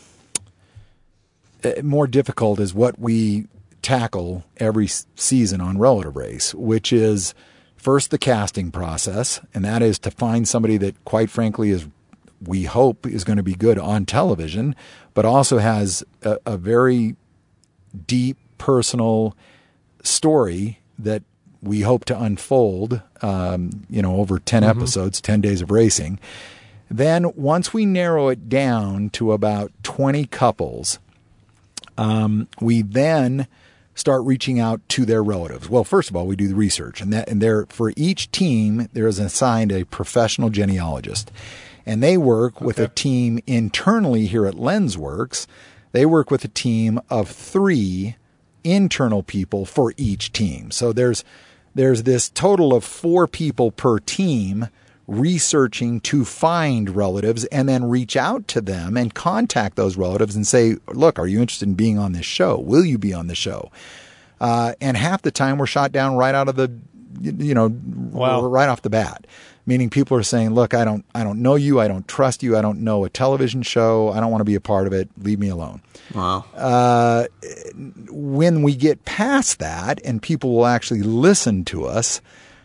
more difficult as what we tackle every s- season on Relative Race, which is first the casting process, and that is to find somebody that, quite frankly, is we hope is going to be good on television, but also has a, a very deep personal story that we hope to unfold, um, you know, over ten Mm-hmm. episodes, ten days of racing. Then once we narrow it down to about twenty couples, um, we then start reaching out to their relatives. Well, first of all, we do the research, and that, and there for each team, there is assigned a professional genealogist, and they work with a team internally here at LensWorks. They work with a team of three internal people for each team. So there's there's this total of four people per team researching to find relatives and then reach out to them and contact those relatives and say, look, are you interested in being on this show? Will you be on the show? Uh, and half the time we're shot down right out of the, you know, Wow. right off the bat. Meaning people are saying, look, I don't, I don't know you. I don't trust you. I don't know a television show. I don't want to be a part of it. Leave me alone. Wow. Uh, when we get past that and people will actually listen to us,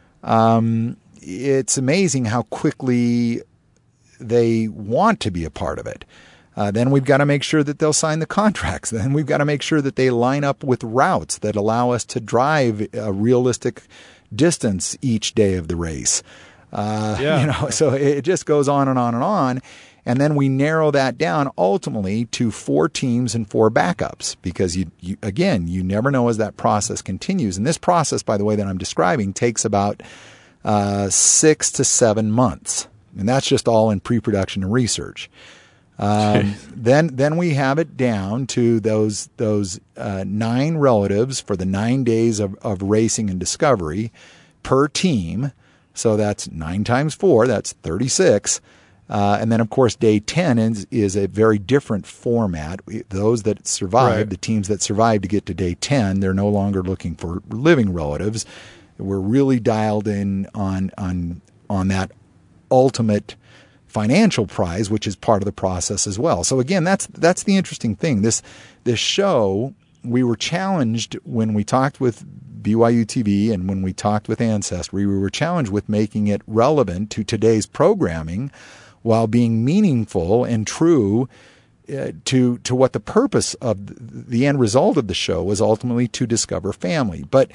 um, it's amazing how quickly they want to be a part of it. Uh, then we've got to make sure that they'll sign the contracts. Then we've got to make sure that they line up with routes that allow us to drive a realistic distance each day of the race. Uh, Yeah. You know, so it just goes on and on and on. And then we narrow that down ultimately to four teams and four backups because, you, you again, you never know as that process continues. And this process, by the way, that I'm describing takes about uh, six to seven months. And that's just all in pre-production and research. Um, then, then we have it down to those those uh, nine relatives for the nine days of, of racing and discovery per team. So that's nine times four. That's thirty-six. Uh, and then, of course, day ten is, is a very different format. Those that survive, Right. the teams that survive to get to day ten, they're no longer looking for living relatives. We're really dialed in on on on that ultimate financial prize, which is part of the process as well. So again, that's that's the interesting thing. This this show, we were challenged when we talked with B Y U T V and when we talked with Ancestry, we were challenged with making it relevant to today's programming while being meaningful and true uh, to to what the purpose of the, the end result of the show was ultimately to discover family. But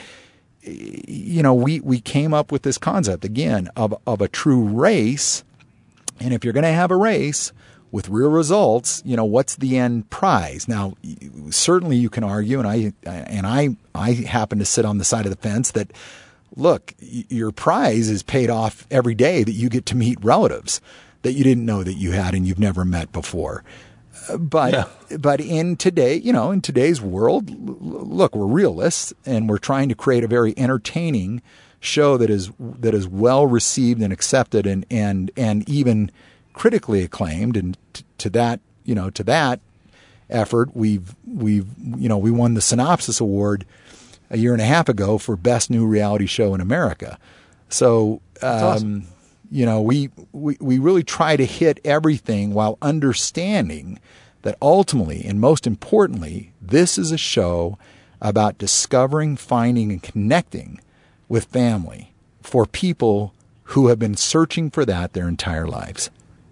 you know, we we came up with this concept again of of a true race. And if you're going to have a race with real results, you know, what's the end prize? Now, certainly you can argue, and I and I I happen to sit on the side of the fence that, look, your prize is paid off every day that you get to meet relatives that you didn't know that you had and you've never met before. But yeah. but in today, you know, in today's world, look, we're realists and we're trying to create a very entertaining show that is that is well received and accepted and and and even critically acclaimed. And t- to that, you know, to that effort, we've we've you know we won the Synopsis Award a year and a half ago for best new reality show in America. So. Um, awesome. You know, we, we, we really try to hit everything while understanding that ultimately and most importantly, this is a show about discovering, finding, and connecting with family for people who have been searching for that their entire lives.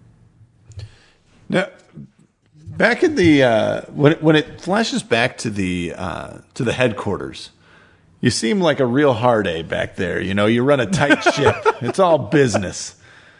Now, back in the uh, when it, when it flashes back to the uh, to the headquarters, you seem like a real hard A back there. You know, you run a tight ship. It's all business.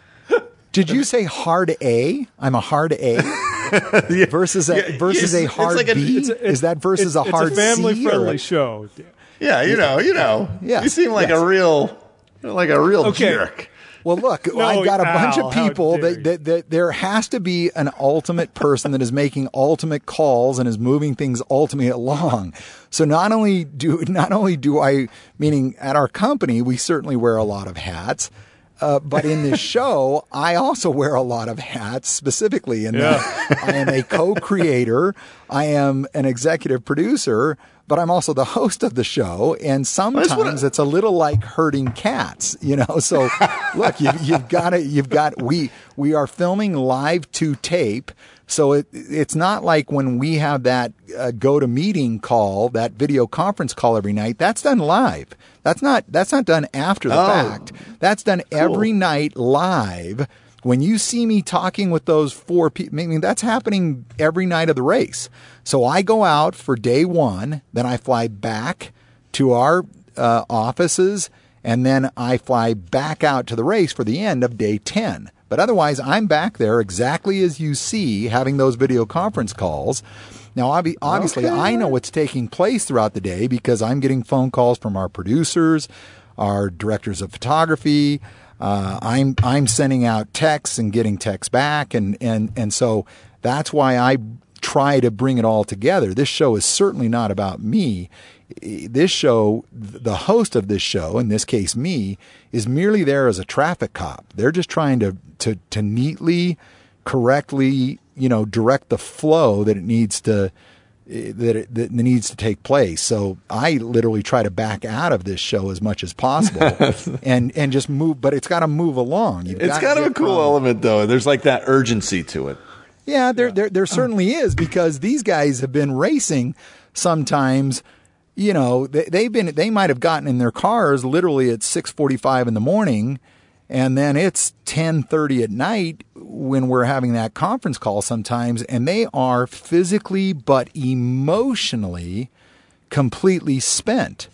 Did you say hard A? I'm a hard A Yeah. versus a Yeah, versus it's- a it's hard like a- B. it's a- Is that versus it's, a hard It's a family-friendly C? or- show. Yeah, you know, you know. Yes, You seem like yes. a real, like a real Okay. jerk. Well, look, No, I've got a bunch Al, of how people dare that, that, that there has to be an ultimate person that is making ultimate calls and is moving things ultimately along. So not only do not only do I, meaning at our company, we certainly wear a lot of hats. Uh, but in this show, I also wear a lot of hats, specifically in that I am a co-creator, I am an executive producer, but I'm also the host of the show. And sometimes it's a little like herding cats, you know. So look, you, you've got to, you've got we we are filming live to tape. So it it's not like when we have that uh, go to meeting call, that video conference call every night. That's done live. That's not that's not done after the Oh, fact. That's done every night live. When you see me talking with those four people, I mean, that's happening every night of the race. So I go out for day one, then I fly back to our uh, offices, and then I fly back out to the race for the end of day ten. But otherwise, I'm back there exactly as you see, having those video conference calls. Now, obvi- obviously, Okay. I know what's taking place throughout the day because I'm getting phone calls from our producers, our directors of photography. Uh, I'm I'm sending out texts and getting texts back, and and and so that's why I try to bring it all together. This show is certainly not about me. This show, the host of this show, in this case me, is merely there as a traffic cop. They're just trying to to to neatly, correctly, you know, direct the flow that it needs to that it that needs to take place. So I literally try to back out of this show as much as possible and and just move, but it's got to move along. You've It's gotta kind of a get cool from- element, though. There's like that urgency to it. Yeah, there, there there certainly is, because these guys have been racing sometimes. You know, they, they've been they might have gotten in their cars literally at six forty-five in the morning, and then it's ten thirty at night when we're having that conference call sometimes, and they are physically but emotionally completely spent.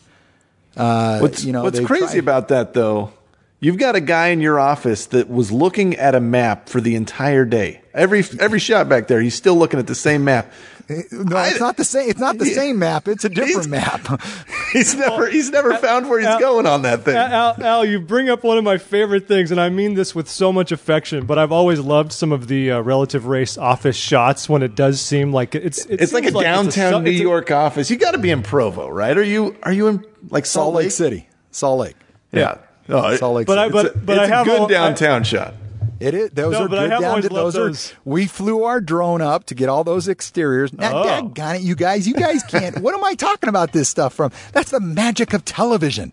Uh, What's, you know, what's they've crazy tried- about that, though, you've got a guy in your office that was looking at a map for the entire day. Every every shot back there, he's still looking at the same map. No, it's not the same. It's not the same map. It's a different map. He's never he's never found where he's Al- going on that thing. Al, Al, you bring up one of my favorite things, and I mean this with so much affection, but I've always loved some of the uh, relative race office shots when it does seem like it's it It's like a seems downtown su- New it's a- York office. You got to be in Provo, right? Are you are you in like Salt Lake City. Salt Lake. Yeah. Oh, Salt Lake But I- City. but- it's a, but it's I have a good all- I- downtown shot. It is. Those No, are but I good have down always to loved those. Are, those. we flew our drone up to get all those exteriors. Now, Oh. daggone it, you guys, you guys can't. What am I talking about this stuff from? That's the magic of television.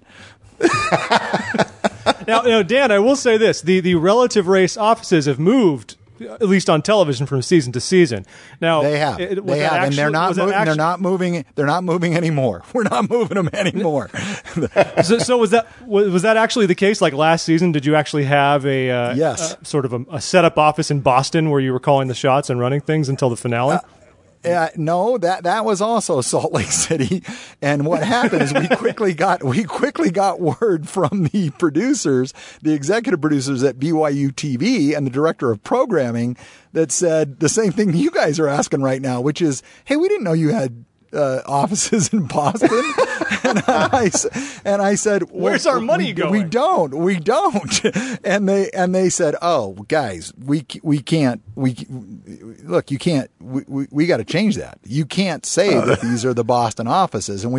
Now, now, Dan, I will say this: the the relative race offices have moved, at least on television, from season to season. Now They have. it- was they that have, and they're actually- not. was that Moving, they're actu- not moving. They're not moving anymore. We're not moving them anymore. So, so was that was, was that actually the case? Like last season, did you actually have a uh, Yes. a- sort of a, a setup office in Boston where you were calling the shots and running things until the finale? Uh, no, that that was also Salt Lake City. And what happened is we quickly got we quickly got word from the producers, the executive producers at B Y U T V, and the director of programming that said the same thing you guys are asking right now, which is, "Hey, we didn't know you had uh, offices in Boston." and, I, s- and I said, well, Where's our money we, going? We don't. We don't." And they and they said, "Oh, guys, we we can't. We look. You can't. We we, we got to change that. You can't say that these are the Boston offices." And we went,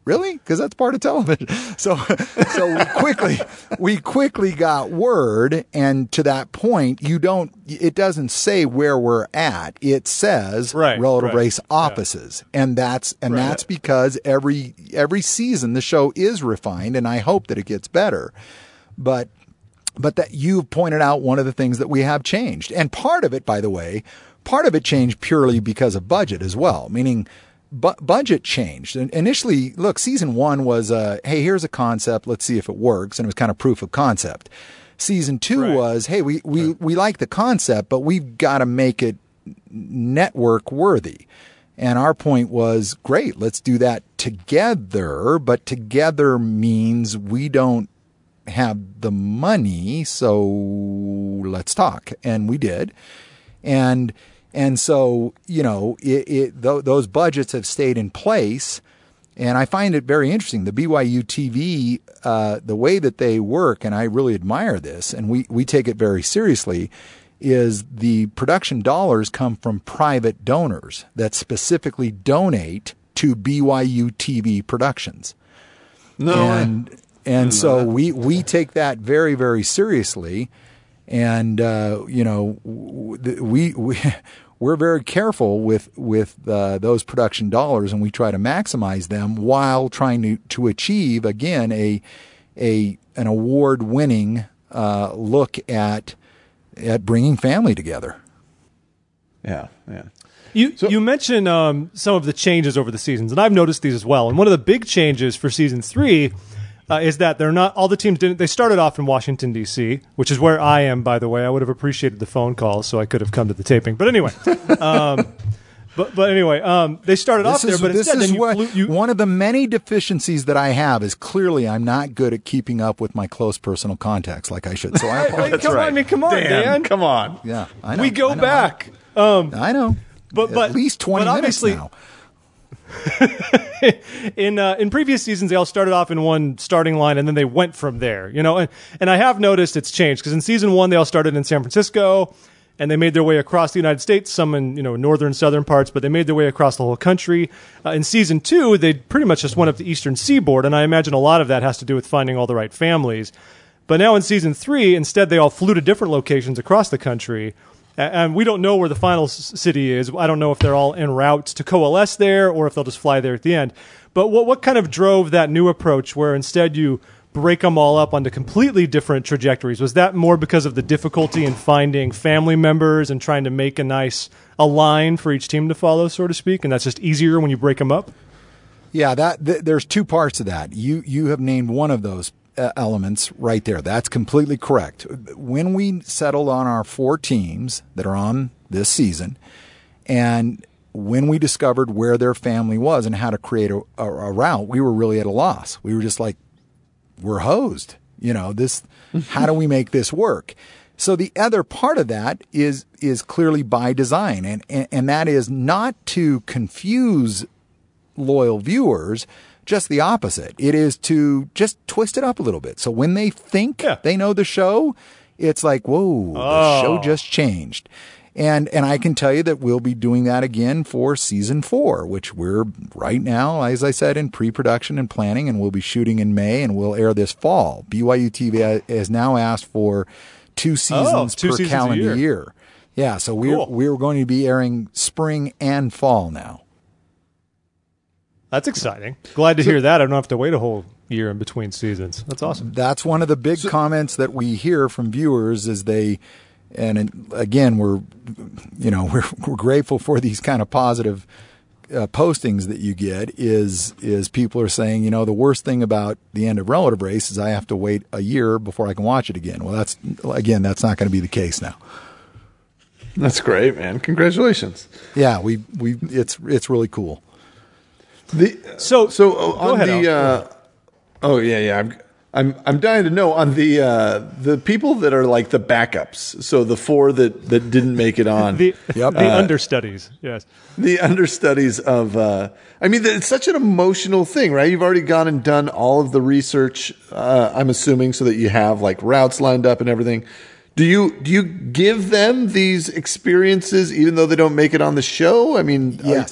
really? Because that's part of television. So, so we quickly, we quickly got word. And to that point, you don't, it doesn't say where we're at. It says Right, relative right. race offices. Yeah. And that's, and Right. that's because every, every season the show is refined, and I hope that it gets better. But, but that you've pointed out one of the things that we have changed. And part of it, by the way, part of it changed purely because of budget as well, meaning bu- budget changed. And initially, look, season one was, uh, hey, here's a concept. Let's see if it works. And it was kind of proof of concept. Season two Right. was, hey, we, we, we like the concept, but we've got to make it network worthy. And our point was, great, let's do that together. But together means we don't have the money. So let's talk. And we did. And, and so, you know, it, it th- those budgets have stayed in place. And I find it very interesting. The B Y U T V, uh, the way that they work, and I really admire this, and we, we take it very seriously, is the production dollars come from private donors that specifically donate to B Y U T V Productions. No. And, and so we, we take that very, very seriously. And, uh, you know, we, we, we're very careful with, with, uh, those production dollars, and we try to maximize them while trying to, to achieve, again, a, a, an award winning, uh, look at, at bringing family together. Yeah, yeah. You you mentioned um, some of the changes over the seasons, and I've noticed these as well. And one of the big changes for season three uh, is that they're not all the teams didn't. They started off in Washington D C, which is where I am, by the way. I would have appreciated the phone call, so I could have come to the taping. But anyway, um, but but anyway, um, they started off there. But this instead, is then you, what, flew, you one of the many deficiencies that I have is clearly I'm not good at keeping up with my close personal contacts like I should. So I Hey, apologize. come on, I mean, come on, Dan, Dan. come on. Yeah, I know. we go I know, back. Um, I know. But- but- at least twenty but minutes obviously- now. in uh, in previous seasons, they all started off in one starting line, and then they went from there. You know, and, and I have noticed it's changed because in season one they all started in San Francisco, and they made their way across the United States. Some in you know northern, southern parts, but they made their way across the whole country. Uh, in season two, they pretty much just went up the eastern seaboard, and I imagine a lot of that has to do with finding all the right families. But now in season three, instead they all flew to different locations across the country. And we don't know where the final s- city is. I don't know if they're all en route to coalesce there or if they'll just fly there at the end. But what what kind of drove that new approach where instead you break them all up onto completely different trajectories? Was that more because of the difficulty in finding family members and trying to make a nice a line for each team to follow, so to speak, and that's just easier when you break them up? Yeah, that th- there's two parts of that. You you have named one of those uh, elements right there. That's completely correct. When we settled on our four teams that are on this season, and when we discovered where their family was and how to create a, a, a route, we were really at a loss. We were just like, we're hosed. You know, this, how do we make this work? So the other part of that is, is clearly by design. And, and, and that is not to confuse loyal viewers, just the opposite. It is to just twist it up a little bit. So when they think Yeah. they know the show, it's like, whoa, the Oh. show just changed. And and I can tell you that we'll be doing that again for season four, which we're right now, as I said, in pre-production and planning, and we'll be shooting in May, and we'll air this fall. B Y U T V has now asked for two seasons two per seasons a calendar year. year. Yeah, so we're Cool. we're going to be airing spring and fall now. That's exciting. Glad to hear that. I don't have to wait a whole year in between seasons. That's awesome. That's one of the big comments that we hear from viewers is they, and it, again, we're, you know, we're, we're grateful for these kind of positive uh, postings that you get is, is people are saying, you know, the worst thing about the end of Relative Race is I have to wait a year before I can watch it again. Well, that's, again, that's not going to be the case now. That's great, man. Congratulations. Yeah, we, we, it's, it's really cool. The, So- so uh, go on ahead, the, Al. uh, oh yeah, yeah. I'm, I'm, I'm dying to know on the, uh, the people that are like the backups. So the four that, that didn't make it on. The, Yep. the Uh, understudies, yes. the understudies of uh I mean it's such an emotional thing, right? You've already gone and done all of the research, uh I'm assuming, so that you have like routes lined up and everything. Do you do you give them these experiences even though they don't make it on the show? I mean, Yes.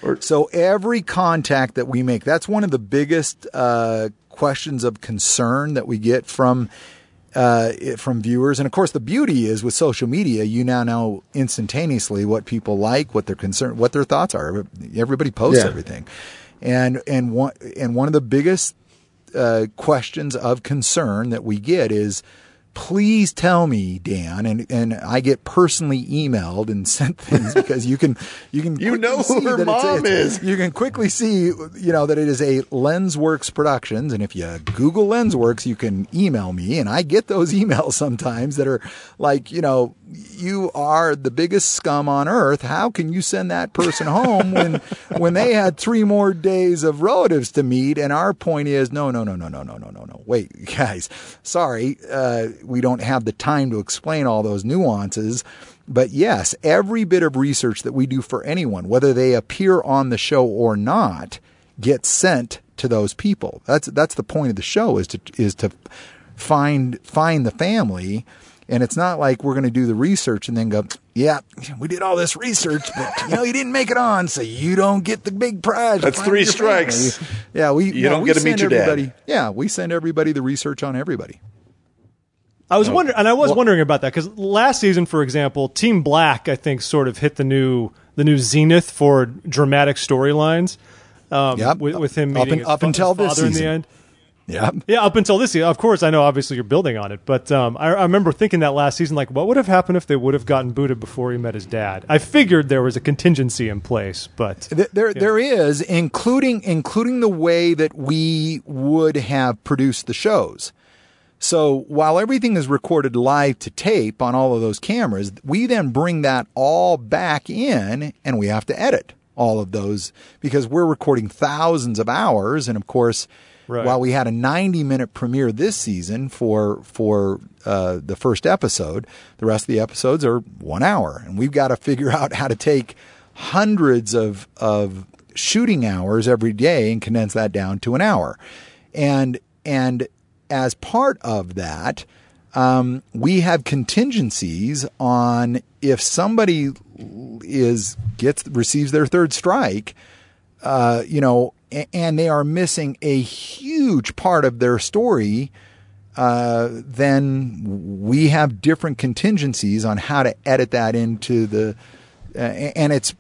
So every contact that we make, that's one of the biggest uh, questions of concern that we get from uh, from viewers. And of course, the beauty is with social media, you now know instantaneously what people like, what their concern, what their thoughts are. Everybody posts Yeah. everything, and and one and one of the biggest uh, questions of concern that we get is, please tell me, Dan, and, and I get personally emailed and sent things because you can you can You quickly know who see her that it's- mom it's- is. You can quickly see, you know, that it is a Lensworks Productions, and if you Google Lensworks, you can email me, and I get those emails sometimes that are like, you know, you are the biggest scum on earth. How can you send that person home when when they had three more days of relatives to meet? And our point is, no, no, no, no, no, no, no, no, no. Wait, guys, sorry, uh, we don't have the time to explain all those nuances. But yes, every bit of research that we do for anyone, whether they appear on the show or not, gets sent to those people. That's that's the point of the show, is to is to find find the family. And it's not like we're going to do the research and then go, yeah, we did all this research, but you know, you didn't make it on, so you don't get the big prize. That's Find three your family. strikes. Yeah, we You no, don't we get to meet send your dad. everybody- Yeah, we send everybody the research on everybody. I was wondering, and I was wondering about that because last season, for example, Team Black, I think, sort of hit the new the new zenith for dramatic storylines. Um, Yep. with, with him Up meeting un- his up fa- until his this father in the season. end. Yeah. Yeah, up until this year. Of course, I know, obviously, you're building on it. But um, I, I remember thinking that last season, like, what would have happened if they would have gotten booted before he met his dad? I figured there was a contingency in place, but... Th- There, Yeah. there is, including including the way that we would have produced the shows. So while everything is recorded live to tape on all of those cameras, we then bring that all back in, and we have to edit all of those because we're recording thousands of hours. And of course, Right. while we had a ninety minute premiere this season for for uh, the first episode, the rest of the episodes are one hour, and we've got to figure out how to take hundreds of of shooting hours every day and condense that down to an hour. And and as part of that, um, we have contingencies on if somebody is gets receives their third strike, uh, you know, a- and they are missing a huge part of their story, uh, then we have different contingencies on how to edit that into the, uh, and it's,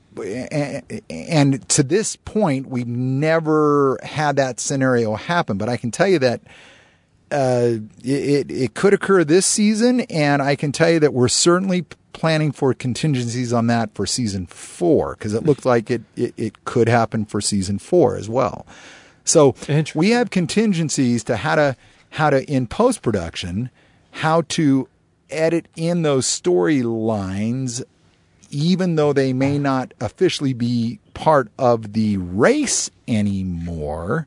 and to this point, we've never had that scenario happen. But I can tell you that uh, it, it could occur this season, and I can tell you that we're certainly planning for contingencies on that for season four, because it looked like it, it, it could happen for season four as well. So Interesting. we have contingencies to how to how to in post production, how to edit in those storylines, even though they may not officially be part of the race anymore.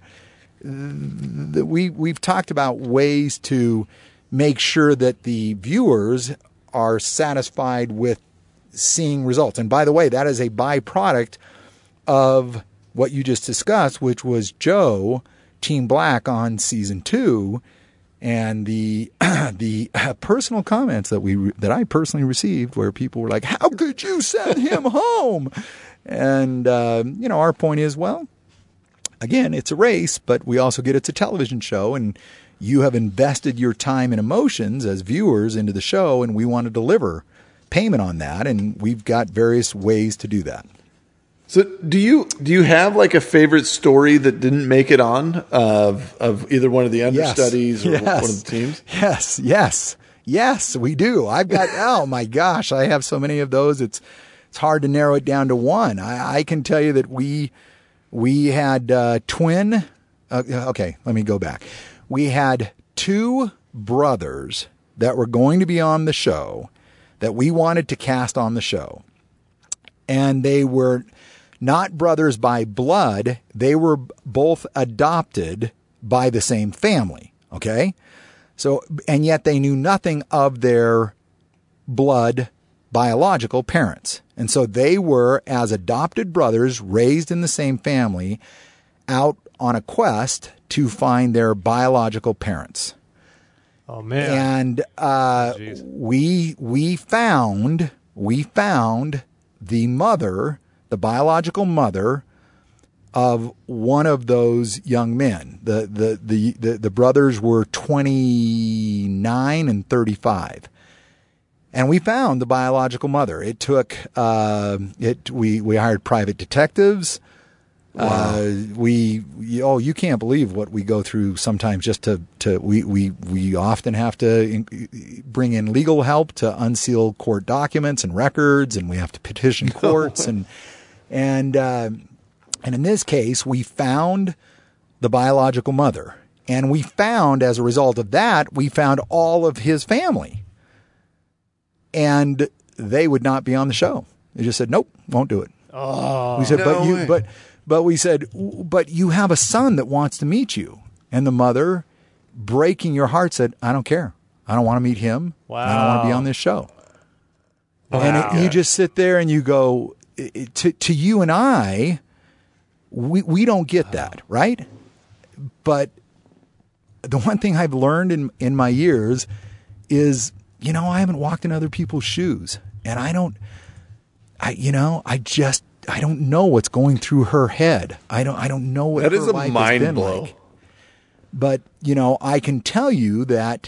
Th- We we've talked about ways to make sure that the viewers are satisfied with seeing results. And by the way, that is a byproduct of what you just discussed, which was Joe, Team Black on season two, and the the personal comments that we that I personally received, where people were like, "How could you send him home?" And uh, you know, our point is, well, again, it's a race, but we also get it's a television show, and you have invested your time and emotions as viewers into the show, and we want to deliver payment on that, and we've got various ways to do that. So do you do you have like a favorite story that didn't make it on of of either one of the understudies or Yes. one of the teams? Yes, yes, yes, we do. I've got, oh my gosh, I have so many of those. It's it's hard to narrow it down to one. I, I can tell you that we we had uh, twin. Uh, okay, let me go back. We had two brothers that were going to be on the show that we wanted to cast on the show, and they were not brothers by blood. They were both adopted by the same family. Okay. So, and yet they knew nothing of their blood biological parents. And so they were, as adopted brothers raised in the same family, out on a quest to find their biological parents. Oh, man. And uh, Jeez. we we found we found the mother, the biological mother of one of those young men. The the the the, the brothers were twenty-nine and thirty-five. And we found the biological mother. It took uh, it. We we hired private detectives. Wow. Uh, we, we oh you can't believe what we go through sometimes just to to we we we often have to in, bring in legal help to unseal court documents and records, and we have to petition courts and and uh, and in this case we found the biological mother, and we found as a result of that we found all of his family. And they would not be on the show. They just said, "Nope, won't do it." Oh, we said, no "But you, way. but, but we said, but you have a son that wants to meet you." And the mother, breaking your heart, said, "I don't care. I don't want to meet him. Wow. I don't want to be on this show." Wow. And it, you just sit there and you go, it, to to you and I, we we don't get that, right? But the one thing I've learned in in my years is, you know, I haven't walked in other people's shoes, and I don't, I, you know, I just, I don't know what's going through her head. I don't, I don't know what That her is a life has mind been blow. like. But, you know, I can tell you that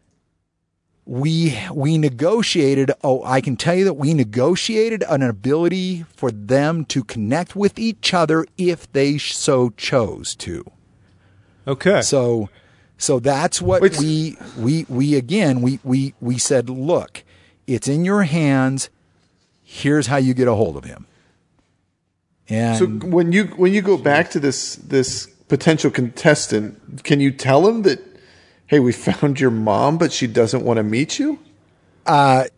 we, we negotiated, oh, I can tell you that we negotiated an ability for them to connect with each other if they so chose to. okay. So, so that's what Wait, we, we, we, again, we, we, we said, look, it's in your hands. Here's how you get a hold of him. And So when you when you go back to this this potential contestant, can you tell him that, hey, we found your mom, but she doesn't want to meet you? I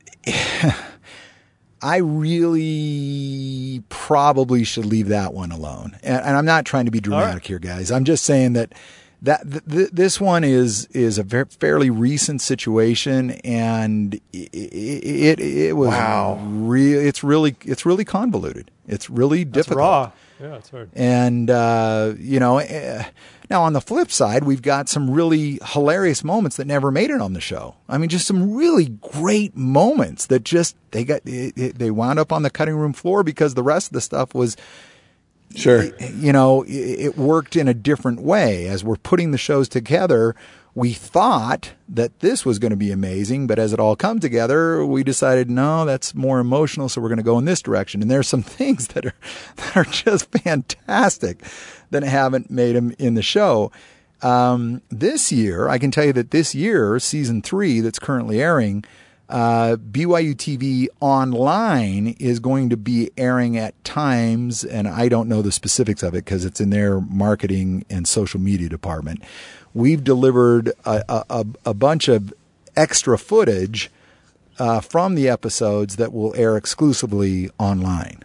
really probably should leave that one alone. And, and I'm not trying to be dramatic right. here, guys. I'm just saying that that th- th- this one is is a ver- fairly recent situation, and it it, it, it was Wow. real. It's really it's really convoluted. It's really That's difficult. raw. Yeah, it's hard. And, uh, you know, eh, now on the flip side, we've got some really hilarious moments that never made it on the show. I mean, just some really great moments that just, they got, it, it, they wound up on the cutting room floor because the rest of the stuff was, Sure. you know, it, it worked in a different way. As we're putting the shows together, we thought that this was going to be amazing, but as it all come together, we decided, no, that's more emotional, so we're going to go in this direction. And there's some things that are that are just fantastic that haven't made them in the show. Um, this year, I can tell you that this year, season three that's currently airing, uh, B Y U T V Online is going to be airing at times, and I don't know the specifics of it because it's in their marketing and social media department. We've delivered a, a, a bunch of extra footage uh, from the episodes that will air exclusively online.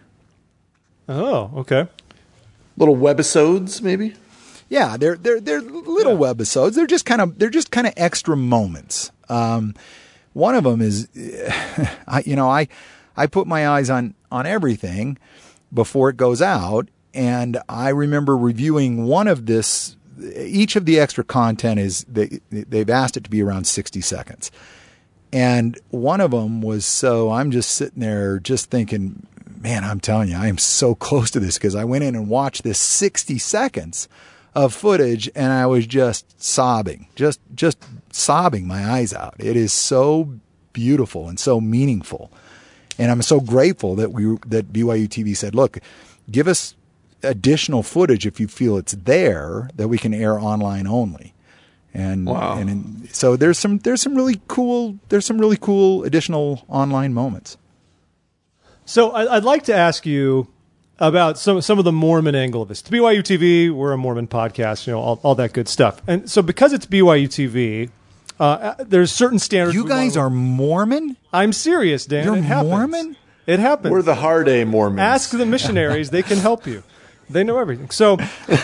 Oh, okay. Little webisodes, maybe? Yeah, they're they're they're little webisodes. They're just kind of they're just kind of extra moments. Um, one of them is, I, you know, I I put my eyes on on everything before it goes out, and I remember reviewing one of this. Each of the extra content is they they've asked it to be around sixty seconds, and one of them was so I'm just sitting there just thinking, man, I'm telling you, I am so close to this because I went in and watched this sixty seconds of footage and I was just sobbing, just just sobbing my eyes out. It is so beautiful and so meaningful, and I'm so grateful that we that B Y U T V said, look, give us additional footage if you feel it's there that we can air online only. And Wow. and in, so there's some there's some really cool there's some really cool additional online moments. So I- I'd like to ask you about some some of the Mormon angle of this. To B Y U T V, we're a Mormon podcast, you know, all, all that good stuff. And so because it's B Y U T V, uh, there's certain standards. You we guys wanna- are Mormon? I'm serious, Dan. You're it happens. Mormon? It happens. We're the hard A Mormons. Ask the missionaries; they can help you. They know everything. So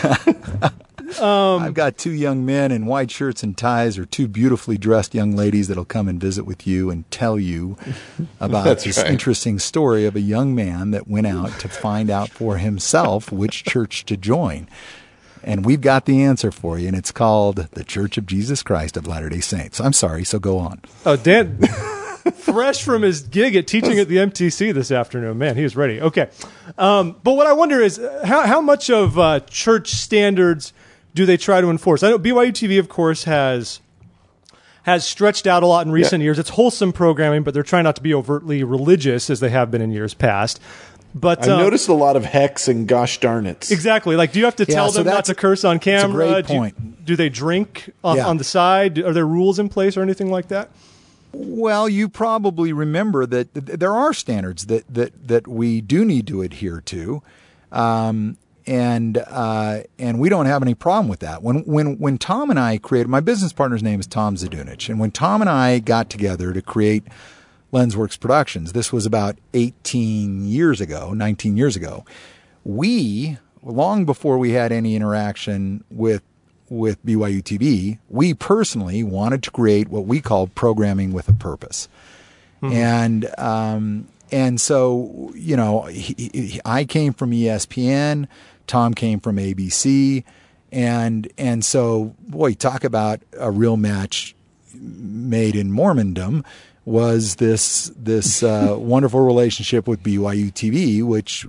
I've got two young men in white shirts and ties, or two beautifully dressed young ladies that'll come and visit with you and tell you about That's this right. interesting story of a young man that went out to find out for himself which church to join. And we've got the answer for you, and it's called the Church of Jesus Christ of Latter-day Saints. I'm sorry, so go on. Oh, Dan, fresh from his gig at teaching at the M T C this afternoon. Man, he was ready. Okay. Um, but what I wonder is how, how much of uh, church standards do they try to enforce? I know B Y U T V, of course, has has stretched out a lot in recent yeah. years. It's wholesome programming, but they're trying not to be overtly religious as they have been in years past. But I um, noticed a lot of hex and gosh darn it. Exactly. Like, do you have to yeah, tell so them not to curse on camera? That's a great point. Do, you, do they drink on, yeah. on the side? Are there rules in place or anything like that? Well, you probably remember that th- there are standards that, that, that we do need to adhere to, um, and uh, and we don't have any problem with that. When when when Tom and I created, my business partner's name is Tom Zdunich, and when Tom and I got together to create LensWorks Productions, this was about eighteen years ago, nineteen years ago. We, long before we had any interaction with with B Y U T V, we personally wanted to create what we called programming with a purpose. Mm-hmm. And um, and so, you know, he, he, I came from E S P N, Tom came from A B C, and and so, boy, talk about a real match made in Mormondom. Was this this uh, wonderful relationship with B Y U T V, which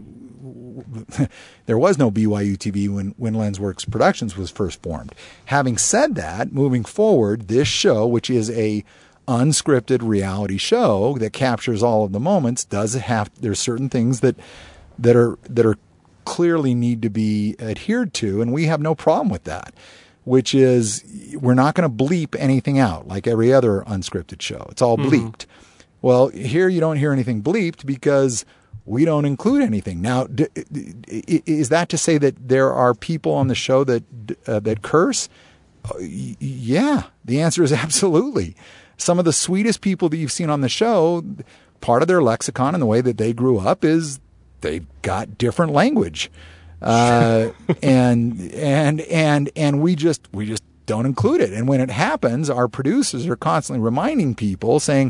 there was no B Y U T V when, when LensWorks Productions was first formed. Having said that, moving forward, this show, which is a unscripted reality show that captures all of the moments, does have there's certain things that that are that are clearly need to be adhered to, and we have no problem with that. Which is, we're not going to bleep anything out like every other unscripted show. It's all bleeped. Mm-hmm. Well, here you don't hear anything bleeped because we don't include anything. Now, d- d- is that to say that there are people on the show that uh, that curse? Uh, y- yeah, the answer is absolutely. Some of the sweetest people that you've seen on the show, part of their lexicon and the way that they grew up is they've got different language. Uh, and, and, and, and we just, we just don't include it. And when it happens, our producers are constantly reminding people saying,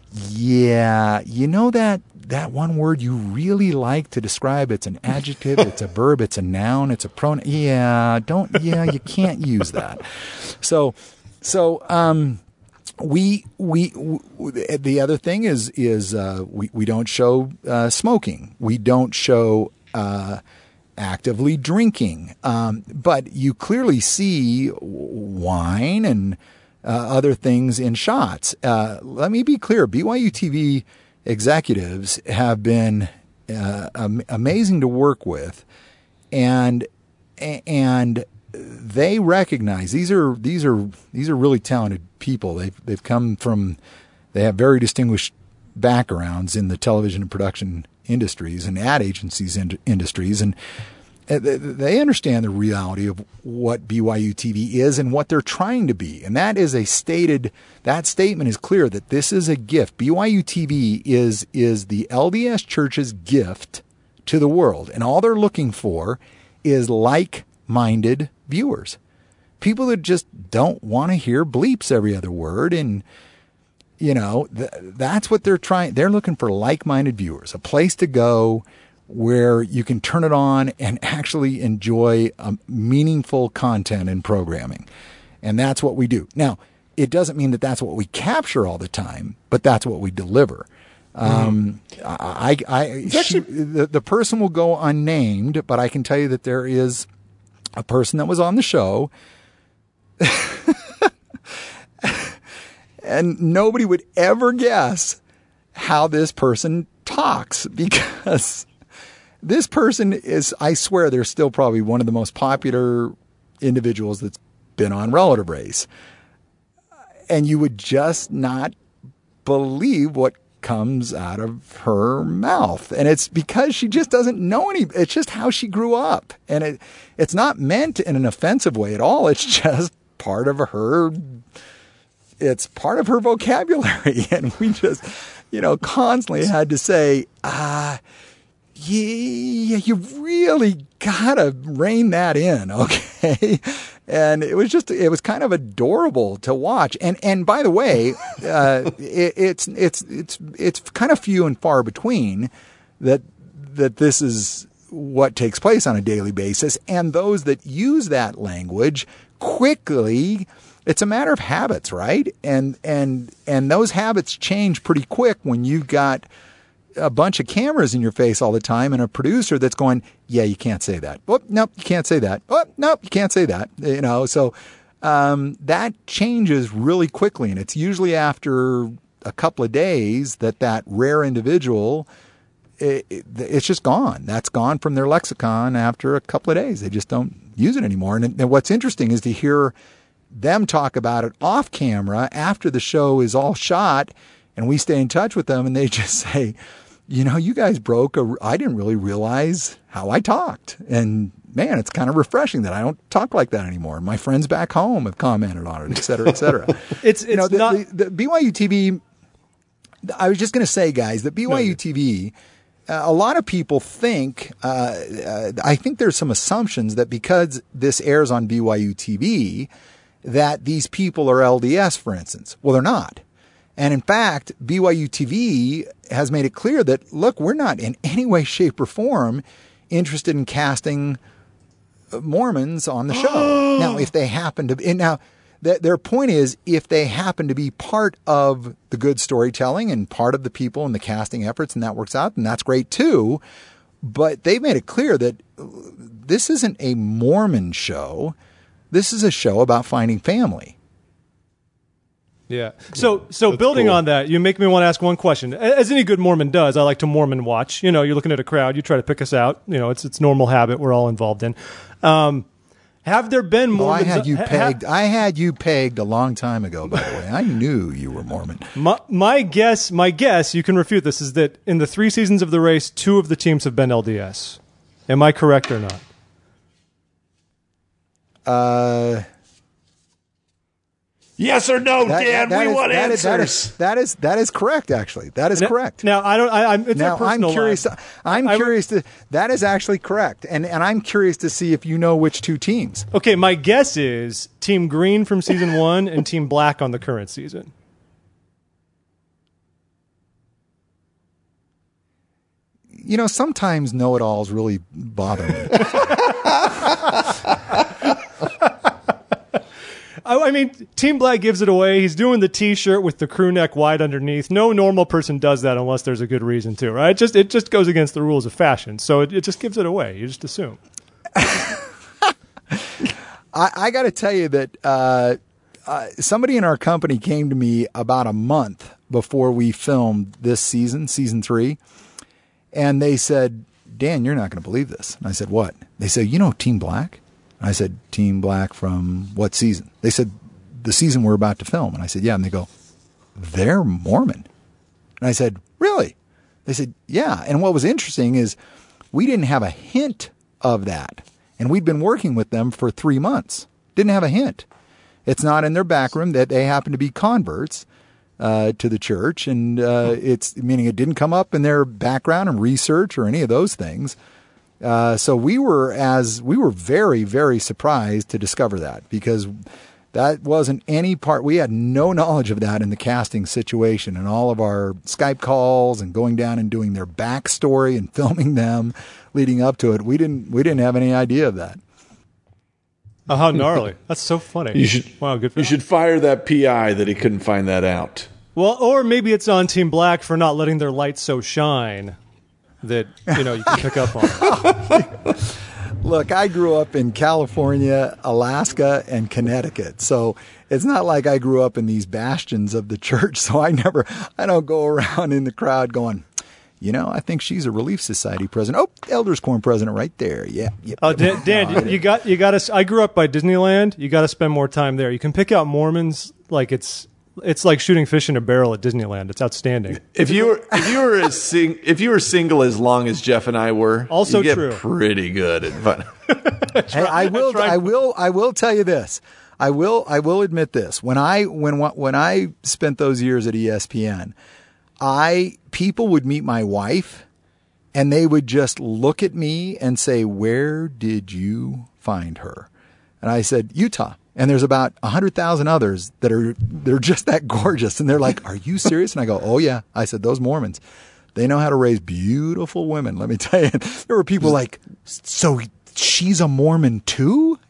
yeah, you know that, that one word you really like to describe, it's an adjective, it's a verb, it's a noun, it's a pronoun. Yeah, don't, yeah, you can't use that. So, so, um, we, we, w- the other thing is, is, uh, we, we don't show, uh, smoking. We don't show, uh, actively drinking. Um, but you clearly see wine and uh, other things in shots. Uh, let me be clear. B Y U T V executives have been uh, am- amazing to work with, and and they recognize these are these are these are really talented people. They've they've come from they have very distinguished backgrounds in the television and production industries and ad agencies and industries, and they understand the reality of what B Y U T V is and what they're trying to be. And that is a stated, that statement is clear that this is a gift. B Y U T V is, is the L D S Church's gift to the world. And all they're looking for is like-minded viewers. People that just don't want to hear bleeps every other word. And, you know, th- that's what they're trying. They're looking for like-minded viewers, a place to go where you can turn it on and actually enjoy um, meaningful content and programming. And that's what we do. Now, it doesn't mean that that's what we capture all the time, but that's what we deliver. Um, mm. I, I, I she, the, the person will go unnamed, but I can tell you that there is a person that was on the show and nobody would ever guess how this person talks, because this person is, I swear, they're still probably one of the most popular individuals that's been on Relative Race. And you would just not believe what comes out of her mouth. And it's because she just doesn't know any, it's just how she grew up. And it, it's not meant in an offensive way at all. It's just part of her, it's part of her vocabulary. And we just, you know, constantly had to say, ah, yeah, you really gotta rein that in, okay? And it was just, it was kind of adorable to watch. And and by the way, uh, it, it's it's it's it's kind of few and far between that that this is what takes place on a daily basis. And those that use that language quickly it's a matter of habits, right? And and and those habits change pretty quick when you've got a bunch of cameras in your face all the time and a producer that's going, yeah, you can't say that. Oh, nope, you can't say that. Oh, nope, you can't say that. You know, so um, that changes really quickly, and it's usually after a couple of days that that rare individual, it, it, it's just gone. That's gone from their lexicon after a couple of days. They just don't use it anymore. And, and what's interesting is to hear them talk about it off camera after the show is all shot, and we stay in touch with them, and they just say, you know, you guys broke a, I didn't really realize how I talked. And man, it's kind of refreshing that I don't talk like that anymore. My friends back home have commented on it, et cetera, et cetera. it's, it's you know, the, not the, the B Y U T V. I was just going to say, guys, that B Y U T V, uh, a lot of people think, uh, uh, I think there's some assumptions that because this airs on B Y U T V, that these people are L D S, for instance. Well, they're not. And in fact, B Y U T V has made it clear that, look, we're not in any way, shape, or form interested in casting Mormons on the show. Now, if they happen to be, now, th- their point is, if they happen to be part of the good storytelling and part of the people in the casting efforts, and that works out, then that's great too. But they've made it clear that this isn't a Mormon show. This is a show about finding family. Yeah. So, so That's building cool. on that, you make me want to ask one question. As any good Mormon does, I like to Mormon watch. You know, you're looking at a crowd, you try to pick us out. You know, it's it's normal habit we're all involved in. Um, have there been Oh, I Mormons? had you ha- pegged. I had you pegged a long time ago, by the way. I knew you were Mormon. My, my guess, my guess, you can refute this, is that in the three seasons of the race, two of the teams have been L D S. Am I correct or not? Uh, Yes or no, that- Dan? that we is- want that is- answers. that is that is that is correct. Actually, that is Now- correct. Now, I don't. I, I'm. It's Now our I'm personal curious. life. I'm I- curious to. That is actually correct, and and I'm curious to see if you know which two teams. Okay, my guess is Team Green from season one and Team Black on the current season. You know, sometimes know-it-alls really bother me. I, I mean, Team Black gives it away. He's doing the T-shirt with the crew neck wide underneath. No normal person does that unless there's a good reason to, right? It just it just goes against the rules of fashion. So it, it just gives it away. You just assume. I, I got to tell you that uh, uh, somebody in our company came to me about a month before we filmed this season, season three, and they said, Dan, you're not going to believe this. And I said, what? They said, you know Team Black? And I said, Team Black from what season? They said, the season we're about to film. And I said, yeah. And they go, they're Mormon. And I said, really? They said, yeah. And what was interesting is we didn't have a hint of that. And we'd been working with them for three months. Didn't have a hint. It's not in their backroom that they happen to be converts uh, to the church. And uh, it's meaning it didn't come up in their background and research or any of those things. Uh, so we were as we were very, very surprised to discover that, because that wasn't any part. We had no knowledge of that in the casting situation, and all of our Skype calls and going down and doing their backstory and filming them leading up to it. We didn't we didn't have any idea of that. Oh, how gnarly! That's so funny. You should. Wow, good. For You should fire that P I that he couldn't find that out. Well, or maybe it's on Team Black for not letting their light so shine that, you know, you can pick up on. Look, I grew up in California, Alaska, and Connecticut. So it's not like I grew up in these bastions of the church. So I never, I don't go around in the crowd going, you know, I think she's a Relief Society president. Oh, Elders Quorum president right there. Yeah. Yep. Oh, Dan, Dan you, you got you got to. I grew up by Disneyland. You got to spend more time there. You can pick out Mormons like it's it's like shooting fish in a barrel at Disneyland. It's outstanding. If you were if you were as sing, if you were single as long as Jeff and I were, Also you get true. pretty good at fun. Hey, I will. tried- I will. I will tell you this. I will. I will admit this. When I when when I spent those years at E S P N, I people would meet my wife, and they would just look at me and say, "Where did you find her?" And I said, "Utah." And there's about a hundred thousand others that are they're just that gorgeous, and they're like, "Are you serious?" And I go, "Oh yeah." I said, "Those Mormons, they know how to raise beautiful women." Let me tell you, there were people like, "So she's a Mormon too?"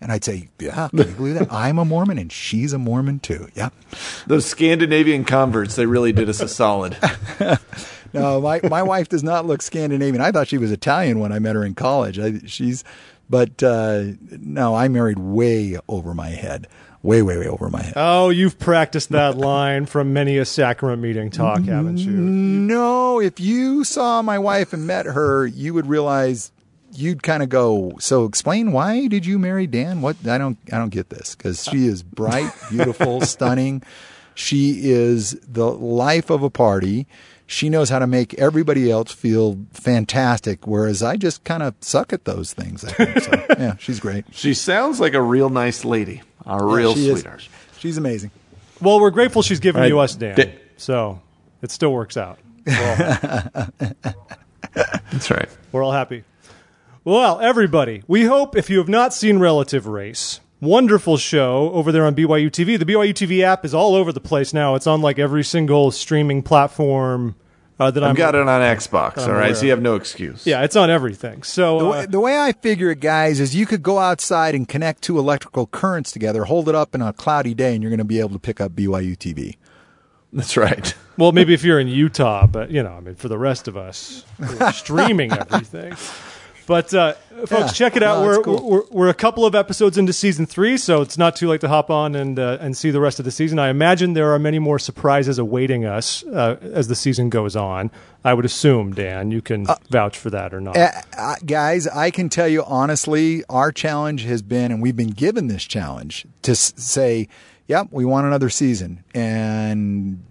And I'd say, yeah, can you believe that? I'm a Mormon and she's a Mormon too. Yeah. Those Scandinavian converts, they really did us a solid. No, my, my wife does not look Scandinavian. I thought she was Italian when I met her in college. I, she's, but uh, no, I married way over my head. Way, way, way over my head. Oh, you've practiced that line from many a sacrament meeting talk, haven't you? No, if you saw my wife and met her, you would realize. You'd kind of go, so explain, why did you marry Dan? What? I don't I don't get this, because she is bright, beautiful, stunning. She is the life of a party. She knows how to make everybody else feel fantastic, whereas I just kind of suck at those things, I think. So, yeah, she's great. She sounds like a real nice lady. A real she is. sweetheart. She's amazing. Well, we're grateful she's given I you us, Dan. did- So it still works out. We're all, That's right. we're all happy. Well, everybody, we hope if you have not seen Relative Race, wonderful show over there on B Y U T V. The B Y U T V app is all over the place now. It's on like every single streaming platform uh, that I'm. I've got it on Xbox, I'm all right? aware So you have no excuse. Yeah, it's on everything. So The uh, way, the way I figure it, guys, is you could go outside and connect two electrical currents together, hold it up in a cloudy day, and you're going to be able to pick up B Y U T V. That's right. well, maybe if you're in Utah, but you know, I mean, for the rest of us, we're streaming everything. But uh, folks, Yeah. check it out. No, we're, it's cool. we're we're a couple of episodes into season three, so it's not too late to hop on and uh, and see the rest of the season. I imagine there are many more surprises awaiting us uh, as the season goes on. I would assume, Dan, you can vouch for that or not. Uh, uh, guys, I can tell you honestly, our challenge has been, and we've been given this challenge to s- say, yep, we want another season. And,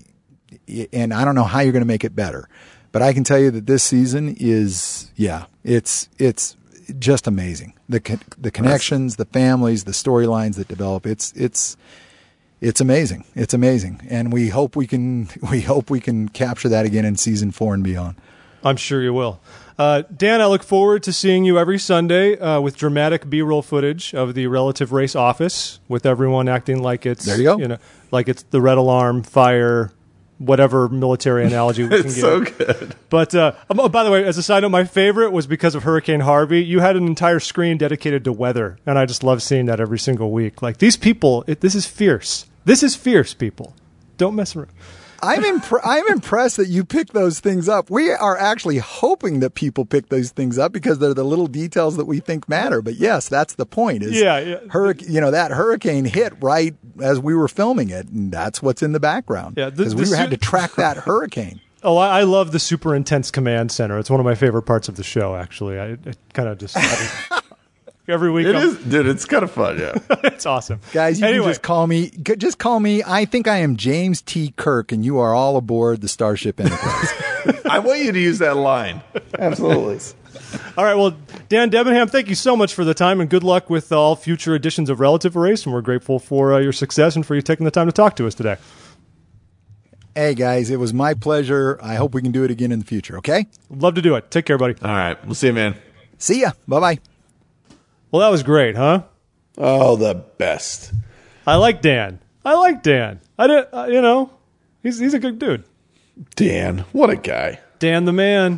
and I don't know how you're going to make it better, but I can tell you that this season is, yeah, it's, it's just amazing. The, con- the connections, the families, the storylines that develop. It's, it's, It's amazing. It's amazing. And we hope we can we hope we can capture that again in season four and beyond. I'm sure you will. Uh, Dan, I look forward to seeing you every Sunday uh, with dramatic B-roll footage of the Relative Race office, with everyone acting like it's There you go. you know, like it's the red alarm, fire, whatever military analogy we can It's give. so good. But uh, oh, by the way, as a side note, my favorite was because of Hurricane Harvey. You had an entire screen dedicated to weather, and I just love seeing that every single week. Like these people, it, this is fierce. This is fierce, people. Don't mess around. I'm impre- I'm impressed that you picked those things up. We are actually hoping that people pick those things up because they're the little details that we think matter. But yes, that's the point. Is Yeah, yeah. Hurric- you know, that hurricane hit right as we were filming it, and that's what's in the background. Yeah, the- because we the had su- to track that hurricane. Oh, I, I love the super intense command center. It's one of my favorite parts of the show, actually. I, I kind of just... I just every week. It I'm- is, dude. It's kind of fun, yeah. It's awesome. Guys, you anyway, can just call me. Just call me. I think I am James T. Kirk, and you are all aboard the Starship Enterprise. I want you to use that line. Absolutely. all right. Well, Dan Debenham, thank you so much for the time, and good luck with all future editions of Relative Race. And we're grateful for uh, your success and for you taking the time to talk to us today. Hey, guys, it was my pleasure. I hope we can do it again in the future. Okay. Love to do it. Take care, buddy. All right. We'll see you, man. See ya. Bye bye. Well, that was great, huh? Oh, the best. I like Dan. I like Dan. I did. Uh, you know, he's he's a good dude. Dan, what a guy. Dan the man.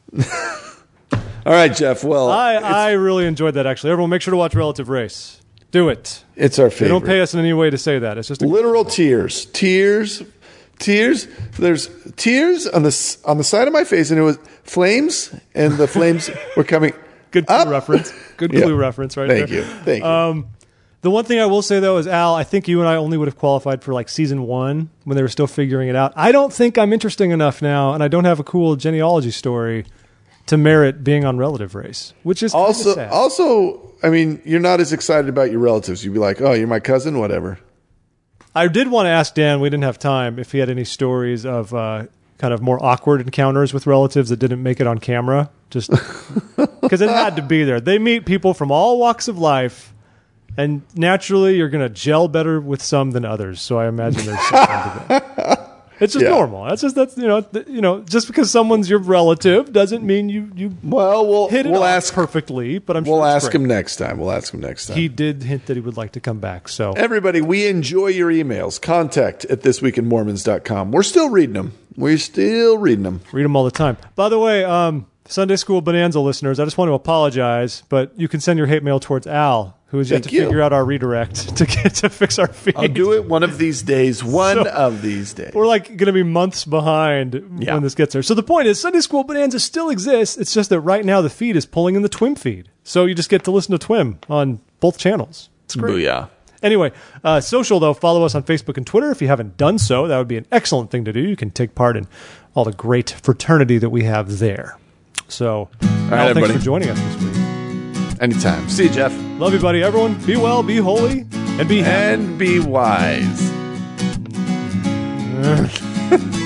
All right, Jeff. Well, I it's, I really enjoyed that. Actually, everyone, make sure to watch Relative Race. Do it. it's our They favorite. don't pay us in any way to say that. It's just a Literal tears, tears, tears. There's tears on the s- on the side of my face, and it was flames, and the flames were coming. good up. clue reference. Good Yeah. clue reference, right Thank there. you, thank you. The one thing I will say though is, Al, I think you and I only would have qualified for like season one when they were still figuring it out. I don't think I'm interesting enough now, and I don't have a cool genealogy story to merit being on Relative Race, which is kinda also, sad. also, I mean, you're not as excited about your relatives. You'd be like, "Oh, you're my cousin, whatever." I did want to ask Dan, we didn't have time, if he had any stories of uh, kind of more awkward encounters with relatives that didn't make it on camera, just because it had to be there. They meet people from all walks of life, and naturally you're going to gel better with some than others. So I imagine there's something to that. It's just Yeah. normal. That's just that's you know th- you know just because someone's your relative doesn't mean you you Well, we'll hit it we'll off ask perfectly. But I'm sure we'll it's ask great. him next time. We'll ask him next time. He did hint that he would like to come back. So Everybody, we enjoy your emails. Contact at this week in mormons dot com. We're still reading them. We're still reading them. read them all the time. By the way, um, Sunday School Bonanza listeners, I just want to apologize, but you can send your hate mail towards Al, who has yet Thank to you. figure out our redirect to get to fix our feed. I'll do it one of these days. One So- of these days. We're like going to be months behind Yeah. when this gets there. So the point is, Sunday School Bonanza still exists. It's just that right now the feed is pulling in the Twim feed. So you just get to listen to Twim on both channels. It's great. Booyah. Anyway, uh, social, though, follow us on Facebook and Twitter. If you haven't done so, that would be an excellent thing to do. You can take part in all the great fraternity that we have there. So, Al, right, thanks everybody. for joining us this week. Anytime. See you, Jeff. Love you, buddy. Everyone, be well, be holy, and be happy. And be wise.